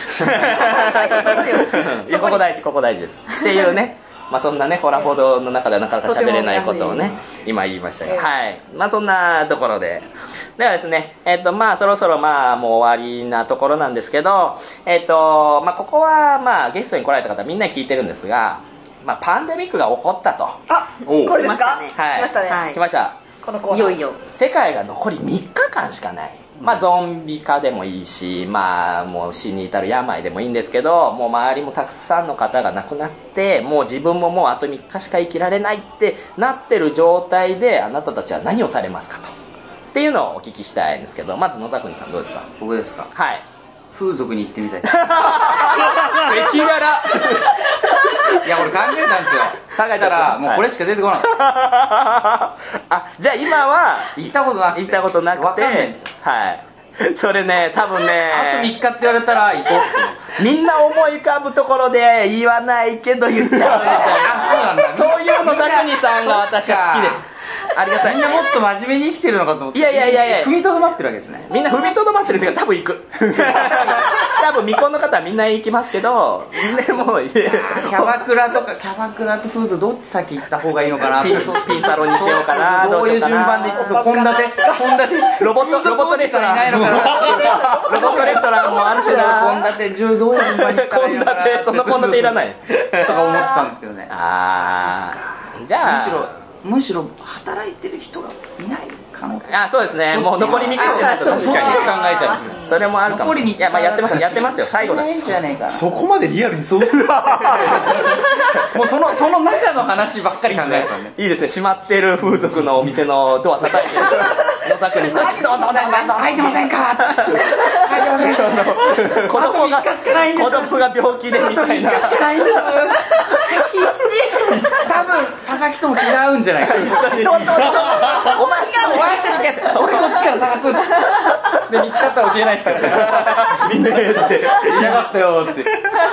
いやここ大事ここ大事ですっていうねまあそんなねホラボードの中ではなかなか喋れないことをね今言いましたが、えー、はいまあそんなところでではですねえっ、ー、とまあそろそろまあもう終わりなところなんですけどえっ、ー、とまあここはまあゲストに来られた方みんな聞いてるんですがまあパンデミックが起こったとあこれですかねはい来ましたね、 はい、 来ましたこのコーナーいよいよ世界が残りみっかかんしかないまあゾンビ化でもいいしまあもう死に至る病でもいいんですけどもう周りもたくさんの方が亡くなってもう自分ももうあとみっかしか生きられないってなってる状態であなたたちは何をされますかとっていうのをお聞きしたいんですけどまず野崎さんどうですか僕ですかはい風俗に行ってみたいです赤裸々 いや俺考えたんですよ考えたらもうこれしか出てこなかった、 はい、あじゃあ今は行ったことなくて行ったことなくて分かんないんですよはいそれね多分ねあとみっかって言われたら行こうってみんな思い浮かぶところで言わないけど言っちゃうみたいなそういうのザクニさんが私は好きですありがたいみんなもっと真面目に生きてるのかと思っていやいやいやいや踏みとどまってるわけですねみんな踏みとどまってるっていうか多分行く多分未婚の方はみんな行きますけどでもキャバクラとかキャバクラとフーズどっち先行った方がいいのかなピンサロにしようかなどういう順番で献立献立ロボットロボットレストランいないのかなロボットレストランもあるしな献立どういう順番に行ったらいいのかなそんな献立いらないとか思ってたんですけどねああじゃあむしろむしろ働いてる人がいない可能性あそうですねもう残りみっかじゃないと確かに考えちゃうそれもあるかもいやまあやってますやってますよ最後だしそこまでリアルにそうするもうそのその中の話ばっかり考えたんでいいですね閉まってる風俗のお店のドア叩いて野崎にさ「どうぞどうぞ開いてませんか?」開いてません子供が子供が病気でみたいなしかないんです必死多分佐々木とも気が合うんじゃないかお前お前俺こっちから探すで見つかったら教えないしさみんな言って嫌がったよって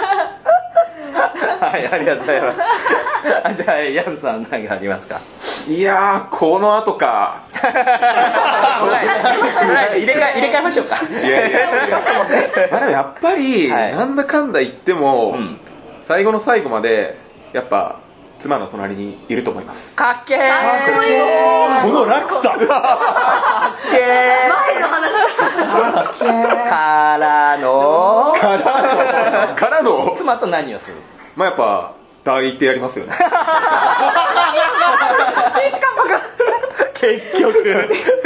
はいありがとうございますじゃあヤンさん何かありますかいやーこの後か入れ替え入れ替えましょうかいやいやいやまあでもやっぱり、はい、なんだかんだ言っても、うん、最後の最後までやっぱ妻の隣にいると思いますかっけーこの落差かっけー前の話からのからのからの妻と何をするまあやっぱ抱いてやりますよね結局戻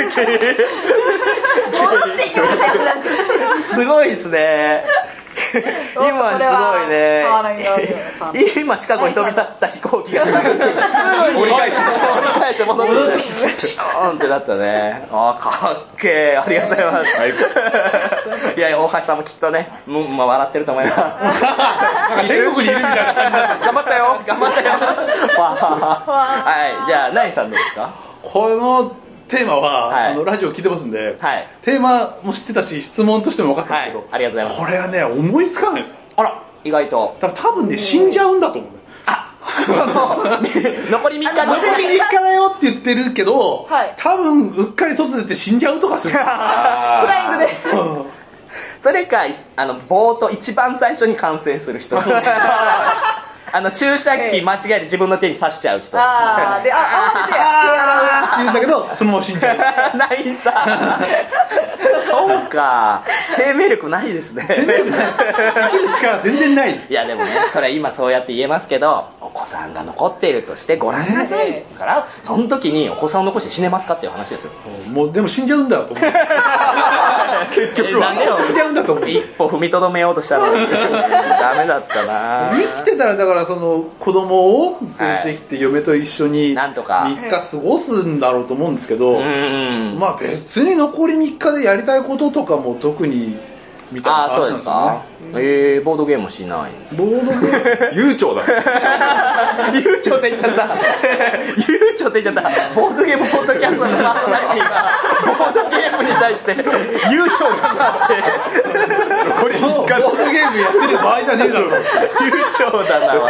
ってきましたよなんかすごいですね今すごいね今シカゴに飛び立った飛行機がすぐに折り返して折り返して戻ってきてピショーンってなったねあかっけーありがとうございます、はい、いやいや大橋さんもきっとね、うんまあ、笑ってると思いますなんか天国にいるみたいな感じになって頑張ったよ頑張ったよはいじゃあナインさんどうですかこのテーマは、はい、あのラジオ聞いてますんで、はい、テーマも知ってたし質問としても分かったんですけど、はい、 ありがとうございます。 これはね思いつかないですよ。 あら意外とだから多分ね死んじゃうんだと思う。 あ残りみっか残りみっかだよって言ってるけど、はい、多分うっかり外出て死んじゃうとかする。フライングでそれかあの冒頭一番最初に感染する人あの注射器間違えて自分の手に刺しちゃう人。 ああであ慌ててあーって言うんだけどそのまま死んじゃう。 ないさそうか生命力ないですね。 生命力ない生きる力全然ない。 いやでもねそれ今そうやって言えますけどお子さんが残っているとしてご覧なさい、えー、だからその時にお子さんを残して死ねますかっていう話ですよ。 もうでも死んじゃうんだと思う結局は死んじゃうんだと思う。 一歩踏みとどめようとしたのにダメだったな。 生きてたらだからその子供を連れてきて嫁と一緒にみっか過ごすんだろうと思うんですけど、まあ別に残りみっかでやりたいこととかも特にみたいな話なんですよね。 えー、ボードゲームしない。 ボードゲーム悠長だ悠長って言っちゃった悠長って言っちゃったボードゲームポッドキャストのパーソナリティがボードゲームに対して悠長なんだってこれボードゲームやってる場合じゃねえだろ悠長だな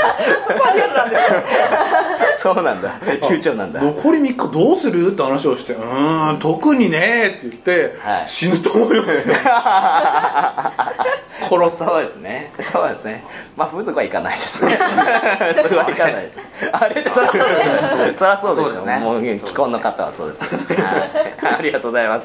そうなんだ悠長なんだ。 残りみっかどうするって話をしてうーん特にねって言って、はい、死ぬと思いますよ殺そうですねそうですね。まあ風俗はいかないですねそれはいかないです。あれってそりゃそうですそりゃそうですよね。もう既婚の方はそうです、はい、ありがとうございます。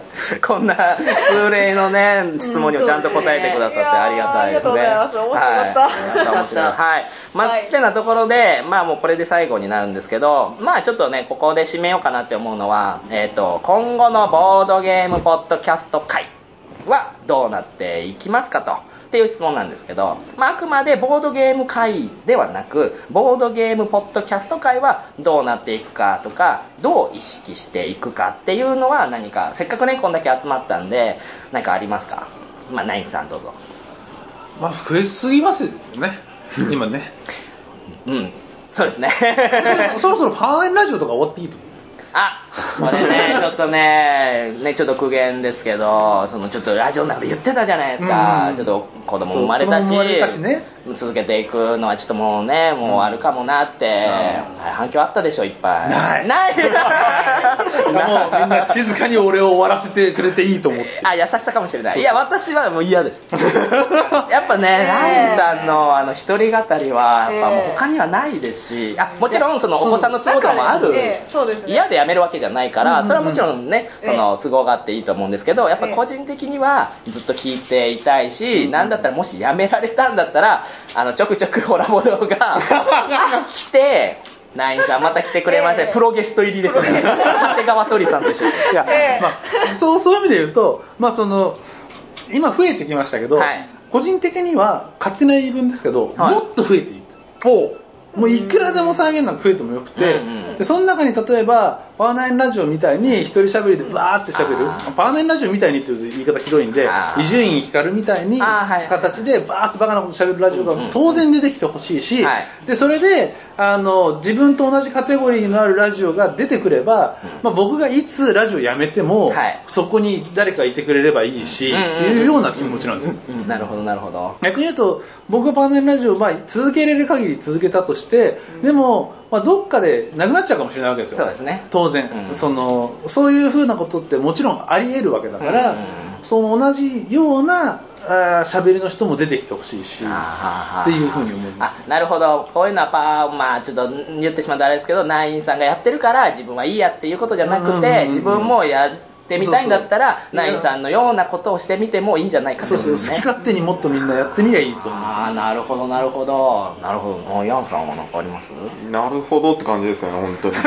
こんな通例のね質問にもちゃんと答えてくださってありがたいですね。 ありがとうございます。面白かった、 面白い。はい。まあ、ってなところで、まあもうこれで最後になるんですけど、まあちょっとね、ここで締めようかなって思うのは、えっと、今後のボードゲームポッドキャスト会はどうなっていきますかと。っていう質問なんですけど、まあ、あくまでボードゲーム会ではなくボードゲームポッドキャスト会はどうなっていくかとかどう意識していくかっていうのは何かせっかくねこんだけ集まったんで何かありますか。まあ、ナインさんどうぞ。 まあ増えすぎますよね今ねうんそうですねそ, そろそろパワーエンラジオとか終わっていいと思う。 あこれねちょっとねねちょっと苦言ですけどそのちょっとラジオの中で言ってたじゃないですか、うん、ちょっと子供生まれた し, 生まれたし、ね、続けていくのはちょっともうねもうあるかもなって、うん、反響あったでしょいっぱい。 ないないもうみんな静かに俺を終わらせてくれていいと思って。 あ優しさかもしれない。いや私はもう嫌ですやっぱねラインさんのあの一人語りはやっぱもう他にはないですし、あもちろんそのお子さんの都合とかもある、嫌でやめるわけじゃないからそれはもちろんねその都合があっていいと思うんですけどやっぱ個人的にはずっと聞いていたいし、なんだったらもしやめられたんだったらあのちょくちょくホラボドが来てナインさんまた来てくれました、えー、プロゲスト入りですね長谷川鳥さんと一緒にいや、 えーまあ、そうそういう意味で言うと、まあ、その今増えてきましたけど、はい、個人的には勝手な言い分ですけど、はい、もっと増えていいと。もういくらでも再現なんか増えてもよくて、うんうん、でその中に例えばパワーナインラジオみたいに一人喋りでバーって喋る、パワーナインラジオみたいにっていう言い方ひどいんで伊集院光みたいに形でバーってバカなこと喋るラジオが当然出てきてほしいし、でそれであの自分と同じカテゴリーのあるラジオが出てくれば、まあ、僕がいつラジオやめても、はい、そこに誰かいてくれればいいし、うんうん、っていうような気持ちなんです。 なるほどなるほど。 逆に言うと僕がパワーナインラジオを、まあ、続けられる限り続けたとして、うん、でも、まあ、どっかでなくなっちゃうかもしれないわけですよ。 そうですね、 当然、うん、そのそういうふうなことってもちろんあり得るわけだから、うんうん、その同じような喋りの人も出てきてほしいしっていうふうに思います。 あ、なるほど。こういうのはパー、まあ、ちょっと言ってしまうとあれですけどナインさんがやってるから自分はいいやっていうことじゃなくて、自分もやってみたいんだったらナインさんのようなことをしてみてもいいんじゃないかと、ね、 そうそう、好き勝手にもっとみんなやってみりゃいいと思う。 ああ、なるほどなるほどなるほど。ヤンさんは何かあります？ なるほどって感じですよね本当に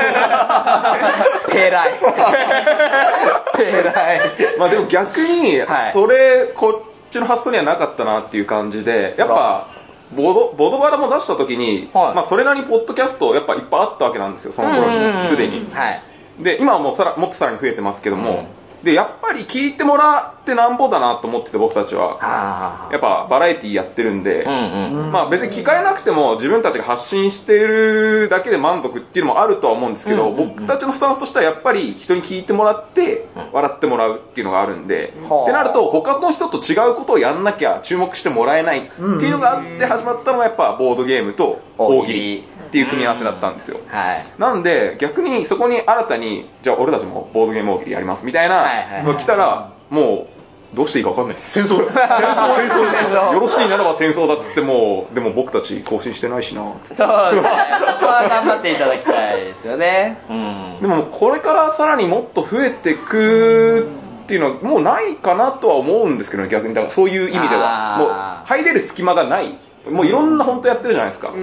ペライペライまあでも逆にそれこっちの発想にはなかったなっていう感じで、やっぱボド、ボドバラも出した時に、はい、まあそれなりにポッドキャストやっぱいっぱいあったわけなんですよその頃にもすでに、はい、で今はもうさらもっとさらに増えてますけども、うん、でやっぱり聞いてもらってなんぼだなと思ってて、僕たちはやっぱバラエティやってるんで、うんうん、まあ別に聞かれなくても自分たちが発信してるだけで満足っていうのもあるとは思うんですけど、うんうんうん、僕たちのスタンスとしてはやっぱり人に聞いてもらって笑ってもらうっていうのがあるんで、うん、ってなると他の人と違うことをやんなきゃ注目してもらえないっていうのがあって始まったのがやっぱボードゲームと大喜利っていう組み合わせだったんですよ、うんはい、なんで逆にそこに新たにじゃあ俺たちもボードゲーム大喜利やりますみたいなのが来たらもうどうしていいか分かんないです。戦争です。戦争戦争戦争よろしいならば戦争だっつってもでも僕たち更新してないしなっつって。 そうですね。そこは頑張っていただきたいですよね。うん、 でもこれからさらにもっと増えていくっていうのはもうないかなとは思うんですけど、ね、逆にだからそういう意味ではもう入れる隙間がない。もういろんな本当やってるじゃないですか。うん、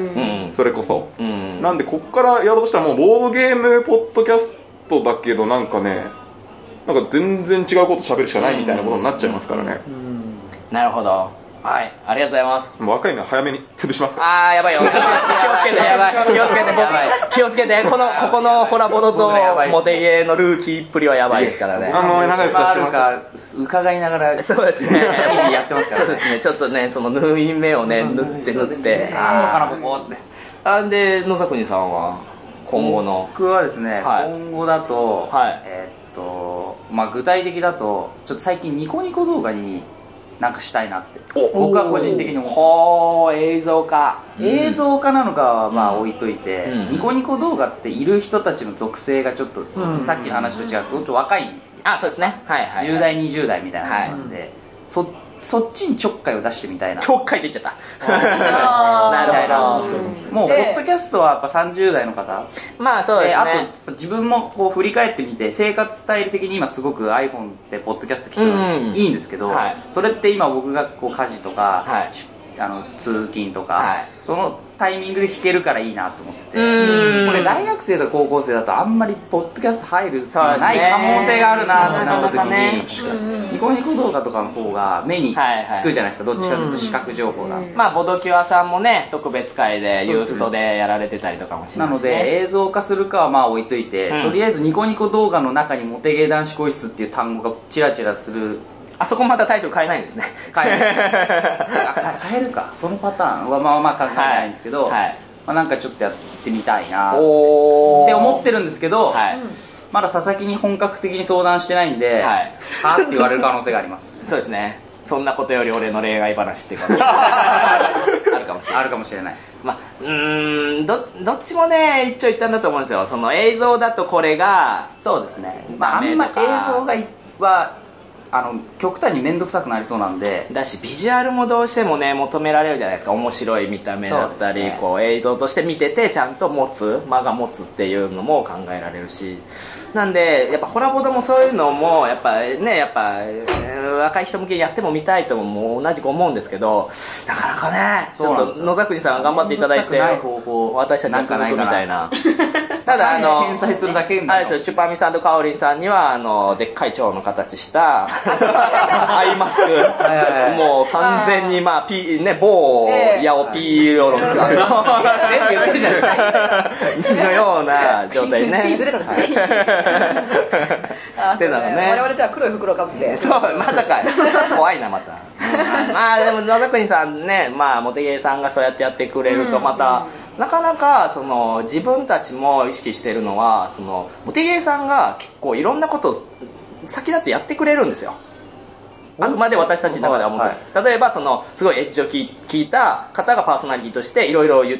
それこそ。うん、なんでここからやろうとしたらもうボードゲームポッドキャストだけどなんかね。なんか全然違うこと喋るしかないみたいなことになっちゃいますからね、うんうん、 なるほど。はい、ありがとうございます。 もう若いのは早めに潰しますか。 あーやばいよ。気をつけてやばい。気をつけて僕気をつけてこのここのホラボドとモテゲーのルーキーっぷりはやばいですからね。 あの仲良くさせてもらって伺いながらそうですねやってますからね。 そうですね。ちょっとねその縫い目をね縫って縫ってああここってあんで野崎さんは今後の僕はですね、はい、今後だと、はい、えーっとまあ、具体的だとちょっと最近ニコニコ動画になんかしたいなって僕は個人的に思ってほー映像化映像化なのかはまあ置いといて、うん、ニコニコ動画っている人たちの属性がちょっと、うん、さっきの話と違うとちょっと若いあそうですね、はいはいはい、 じゅう代にじゅう代みたいなので、はい、そそっちにちょっかいを出してみたいな。 ちょっかいって言っちゃったなるほど。もうポッドキャストはやっぱさんじゅう代の方、 まあそうですね。 あと自分もこう振り返ってみて生活スタイル的に今すごく iPhone ってポッドキャスト聞くのいいんですけど、うんはい、それって今僕がこう家事とか、はい、あの通勤とか、はい、そのタイミングで聞けるからいいなと思ってて、これ大学生とか高校生だとあんまりポッドキャスト入るない可能性があるなってなった時に、ニコニコ動画とかの方が目につくじゃないですか、どっちかというと視覚情報が、 まあボドキュアさんもね特別会でユーストでやられてたりとかもしますし、ね、 なので映像化するかはまあ置いといて、うん、とりあえずニコニコ動画の中にモテゲー男子更衣室っていう単語がチラチラする。 あそこまたタイトル変えないんですね。 変え変えるかそのパターンはまあまあ考えないんですけど、はいはいまあ、なんかちょっとやってみたいなって思ってるんですけど、はい、まだ佐々木に本格的に相談してないんで、はい、はって言われる可能性があります。 そうですね。そんなことより俺の恋愛話っていうかあるかもしれない。 あるかもしれないです。 まあ、うーん ど, どっちもね一長一短だと思うんですよ。その映像だとこれがそうですね、まあ、あんま映像がはあの極端に面倒くさくなりそうなんでだしビジュアルもどうしてもね求められるじゃないですか。面白い見た目だったり、ね、こう映像として見ててちゃんと持つ間が持つっていうのも考えられるし、なんでやっぱホラボドもそういうのもやっぱねやっぱ若い人向けにやっても見たいとも同じく思うんですけど、なかなかねちょっと野崎さん頑張っていただいて私たちに続くみたいなただあの返済するだけあれですよ、チュパミさんとカオリンさんにはあのでっかい蝶の形したアイマスクもう完全にまあピね某ヤオピーロロンさんの全部言ってるじゃないですかのような状態ね。 ピーずれたんですね。 そうなのね。 我々では黒い袋かぶって。 そうまたかい。怖いなまた。まあでも野田国さんね、まあモテゲーさんがそうやってやってくれるとまた。なかなかその自分たちも意識しているのはそのモテゲーさんが結構いろんなことを先立ってやってくれるんですよ。あくまで私たちの中では思って、はい、例えばそのすごいエッジを聞いた方がパーソナリティとしていろいろ言って、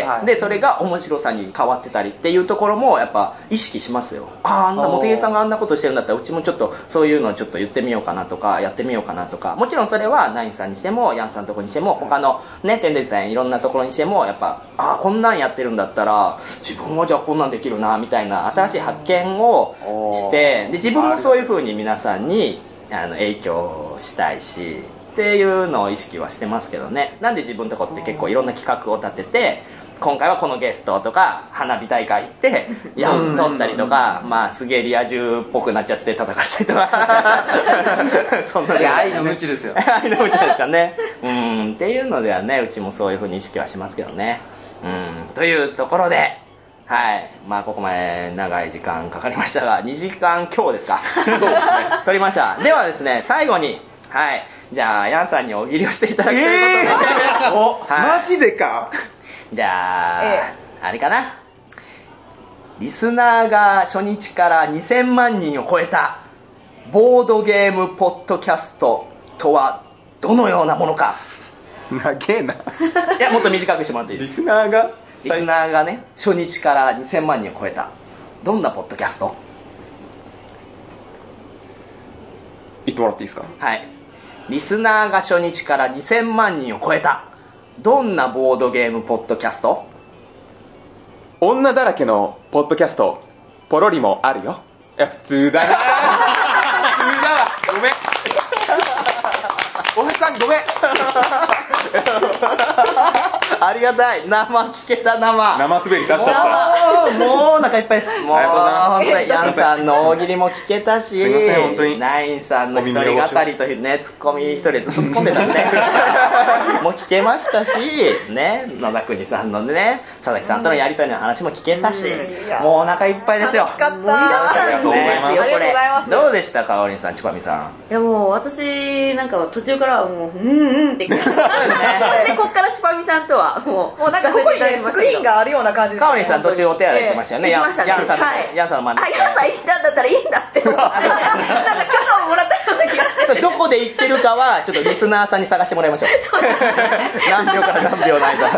はい、でそれが面白さに変わってたりっていうところもやっぱ意識しますよ。あああんなモテゲーさんがあんなことしてるんだったらうちもちょっとそういうのをちょっと言ってみようかなとかやってみようかなとか、もちろんそれはナインさんにしてもヤンさんのところにしても他のねテンデンスさんいろんなところにしてもやっぱああこんなんやってるんだったら自分もじゃあこんなんできるなみたいな新しい発見をしてで自分もそういう風に皆さんにあの影響したいしっていうのを意識はしてますけどね。なんで自分のとこって結構いろんな企画を立てて今回はこのゲストとか花火大会行ってヤンス取ったりとか、まあすげえリア充っぽくなっちゃって叩かれたりとかそんな、 いや愛の無知ですよ愛の無知ですかね。うんっていうのではねうちもそういう風に意識はしますけどね。うんというところではい、まあここまで長い時間かかりましたがにじかん強ですかそうですね取りました。ではですね、最後にはいじゃあヤンさんに大喜利をしていただくということで、 えーおはい、マジでか。 じゃあ、 ええあれかな、リスナーが初日からにせんまんにんを超えたボードゲームポッドキャストとはどのようなものか。 長えな。いやもっと短くしてもらっていいです。 リスナーがリスナーがね初日からにせんまんにんを超えたどんなポッドキャスト。 言ってもらっていいですか。 はい、リスナーが初日からにせんまんにんを超えたどんなボードゲームポッドキャスト。 女だらけのポッドキャストポロリもあるよ。いや普通だな普通だわ、ごめんおはさんごめんありがたい、生聞けた。生生滑り出しちゃった。もうお腹いっぱいです。もうありがとうございます。 ヤンさんの大喜利も聞けたし、 すいません本当にナインさんの一人語りというねツッコミ一人でずっと突っ込んでたんでもう聞けましたしね、野田国さんのね佐々木さんとのやり取りの話も聞けたし、もうお腹いっぱいですよ。 楽しかった。 ありがとうございます。 ありがとうございます。 どうでしたか、おりんさん、ちぱみさん。 いやもう私なんか途中からはもううんうんって言ってそしてこっからちぱみさんとはもうもうなんかここにねスクリーンがあるような感じです。 かおりんさん途中お手洗い行ってましたよね。 行きましたね。 ヤンさんのはいヤンさんの真ん中。 あ、ヤンさん行ったんだったらいいんだって思ってなんか許可をもらったような気がして。 どこで行ってるかはちょっとリスナーさんに探してもらいましょう。 そうですね。 何秒から何秒の間。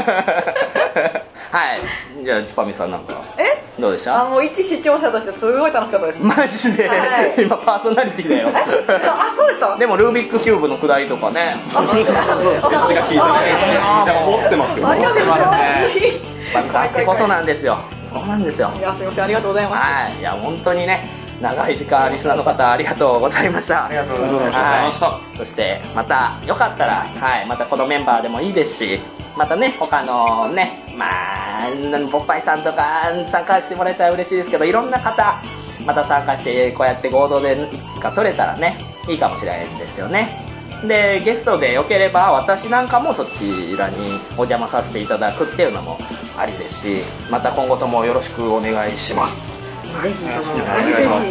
はい。じゃあちぱみさんなんかえどうでした？ あ、もう一視聴者としてすごい楽しかったです。 マジで、はい、今パーソナリティだよ。 あ、そうでした。 でもルービックキューブのくだりとかね。 こっちが聞いてね。持ってますよ。 ありがとうございます。 ちぱみさんってこそなんですよ。そうなんですよ。 いやすみません、ありがとうございます。 はい。いや本当にね。長い時間リスナーの方ありがとうございました。 ありがとうございました。 はい、そしてまたよかったら、はい、またこのメンバーでもいいですし、またね他のねまあポッパイさんとか参加してもらえたら嬉しいですけど、いろんな方また参加してこうやって合同でいつか取れたらねいいかもしれないですよね。でゲストでよければ私なんかもそちらにお邪魔させていただくっていうのもありですし、また今後ともよろしくお願いします。 ぜひともお願いします。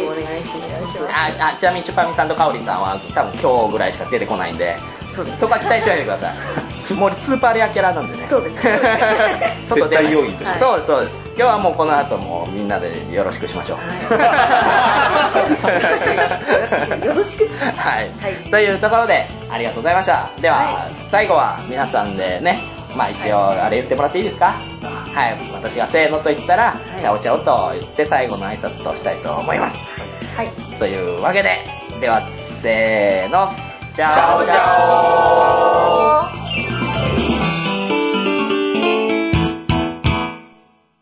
ああ、ちなみにチュパミさんとカオリンさんは多分今日ぐらいしか出てこないんで、そうです、ね、そこは期待しないでください。もうスーパーレアキャラなんでね。 そうです。 絶対要員として。 そうですそうです。今日はもうこの後もみんなでよろしくしましょう。 はい、よろしく。 はい、はい。というところでありがとうございました。では、はい、最後は皆さんでね、まあ一応あれ言ってもらっていいですか。はい、私がせーのと言ったら、はい、チャオチャオと言って最後の挨拶としたいと思います。はい。というわけで、ではせーの、チャオチャオ。